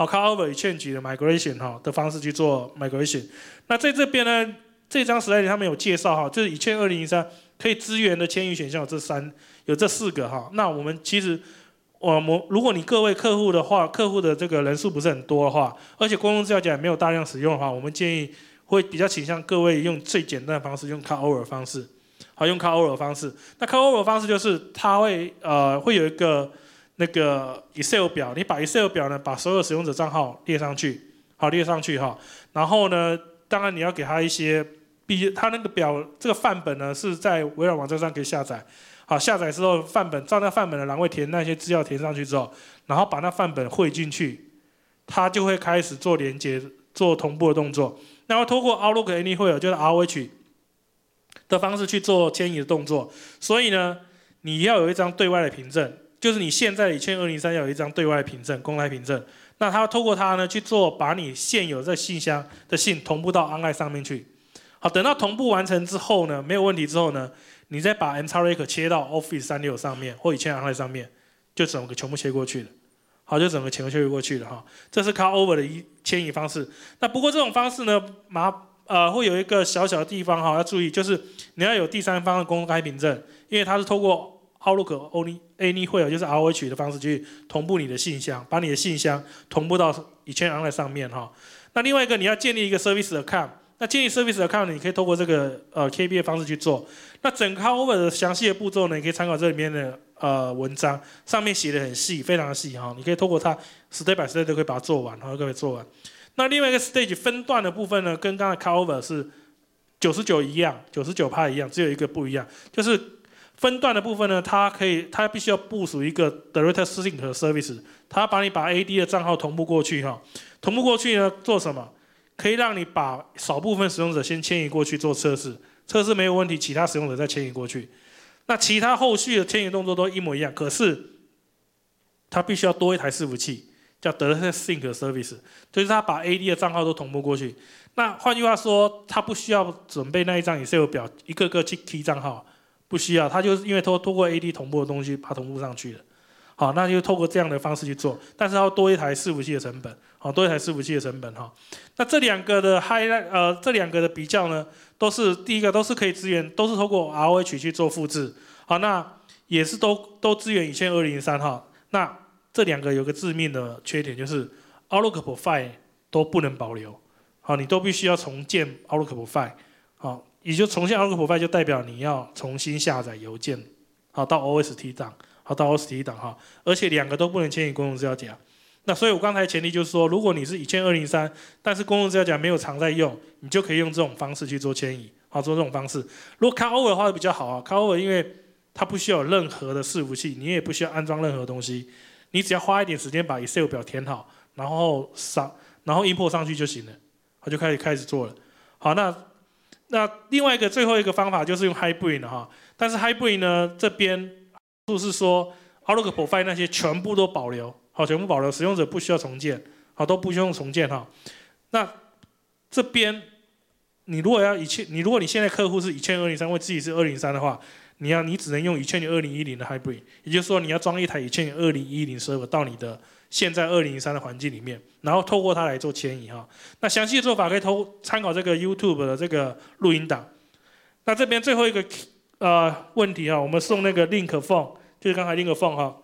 好 cut over 与 change 的 migration 哈的方式去做 migration。那在这边呢，这张 slide 他们有介绍哈，就是以前二零零三可以支援的迁移选项有这三，有这四个哈。那我们其实我们如果你各位客户的话，客户的这个人数不是很多的话，而且公共资料夹也没有大量使用的话，我们建议会比较倾向各位用最简单的方式，用 cut over 的方式。好，用 cut over 的方式。那 cut over 的方式就是它会呃会有一个那个 Excel 表，你把 Excel 表呢把所有使用者账号列上去，好列上去哈。然后呢，当然你要给他一些，必它那个表这个范本呢是在微软网站上可以下载。好，下载之后范本照那范本的栏位填那些资料填上去之后，然后把那范本汇进去，它就会开始做连接、做同步的动作。然后透过 Outlook Anywhere 就是 R O H 的方式去做迁移的动作。所以呢，你要有一张对外的凭证，就是你现在的以前二零三要有一张对外的凭证、公开凭证。那它透过它呢去做，把你现有这信箱的信同步到 Online 上面去。好，等到同步完成之后呢，没有问题之后呢，你再把 M X R A C 切到 Office 三六零上面或以前 Online 上面，就整个全部切过去了。好，就整个全部切过去了哈。这是 cut over 的一迁移方式。那不过这种方式呢，麻呃会有一个小小的地方哈，要注意，就是你要有第三方的公开凭证，因为它是透过 Outlook Anywhere 就是 R O H 的方式去同步你的信箱，把你的信箱同步到以前 Online 上面哈。那另外一个你要建立一个 Service Account。那建立 Service Account 你可以透过这个呃 K B 的方式去做。那整个 cut over 的详细的步骤呢，你可以参考这里面的呃文章，上面写的很细，非常的细哈。你可以透过它 step by step 都可以把它做完，然后可以做完。那另外一个 stage 分段的部分呢，跟刚才 cut over 是九十九一样 ，九十九趴 一样，只有一个不一样，就是分段的部分呢，它可以它必须要部署一个 Direct Sync Service， 它把你把 A D 的账号同步过去哈，同步过去呢做什么？可以让你把少部分使用者先迁移过去做测试，测试没有问题，其他使用者再迁移过去。那其他后续的迁移动作都一模一样，可是它必须要多一台伺服器，叫 Direct Sync Service， 就是它把 A D 的账号都同步过去。那换句话说，它不需要准备那一张 Excel 表，一个个去 key 账号，不需要，它就是因为透透过 A D 同步的东西把它同步上去了。好，那就透过这样的方式去做，但是要多一台伺服器的成本，好，多一台伺服器的成本哈。那这两个的 highlight， 呃，这两个的比较呢，都是第一个都是可以支援，都是透过 R O H 去做复制，好，那也是都都支援以前二零零三哈。那这两个有个致命的缺点就是 Outlook Profile 都不能保留，好，你都必须要重建 Outlook Profile， 好，也就重建 Outlook Profile 就代表你要重新下载邮件，好，到 O S T 档。好，到 O S T 档哈，而且两个都不能迁移公共资料夹。那所以我刚才前提就是说，如果你是以前二零三，但是公共资料夹没有常在用，你就可以用这种方式去做迁移，好，做这种方式。如果 cut over 的话比较好啊 ，cut over 因为它不需要有任何的伺服器，你也不需要安装任何东西，你只要花一点时间把 Excel 表填好，然后上，然后 import 上去就行了，它就开始开始做了。好，那那另外一个最后一个方法就是用 Hybrid 了哈，但是 Hybrid 呢这边。就是说 ，Outlook Profile 那些全部都保留，好，全部保留，使用者不需要重建，好，都不需要重建哈。那这边你如果要一千，你如果你现在客户是一千二零三，或自己是二零三的话，你要你只能用一千二零一零的 Hybrid， 也就是说你要装一台一千二零一零 server 到你的现在二零零三的环境里面，然后透过它来做迁移哈。那详细的做法可以偷参考这个 YouTube 的这个录音档。那这边最后一个。呃，问题哈，我们送那个 link form， 就是刚才 link form 哈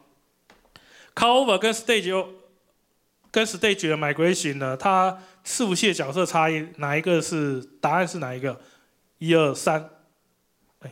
，cut over 跟 stage 跟 stage 的 migration 呢，它伺服器的角色差异，哪一个是答案是哪一个？一二三，哎，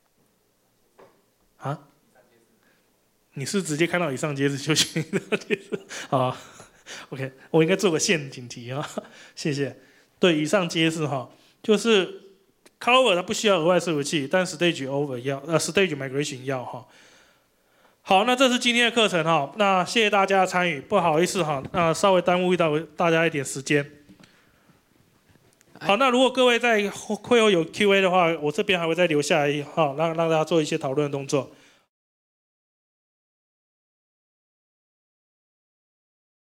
啊？你是直接看到以上皆是就行啊 ？OK， 我应该做个陷阱题啊，谢谢。对，以上皆是哈，就是。cut over 它不需要额外伺服器，但 stage over 要，呃 stage migration 要哈。好，那这是今天的课程哈，那谢谢大家的参与，不好意思哈，那稍微耽误到大家一点时间。好，那如果各位在会后有 Q A 的话，我这边还会再留下来哈，让让大家做一些讨论的动作。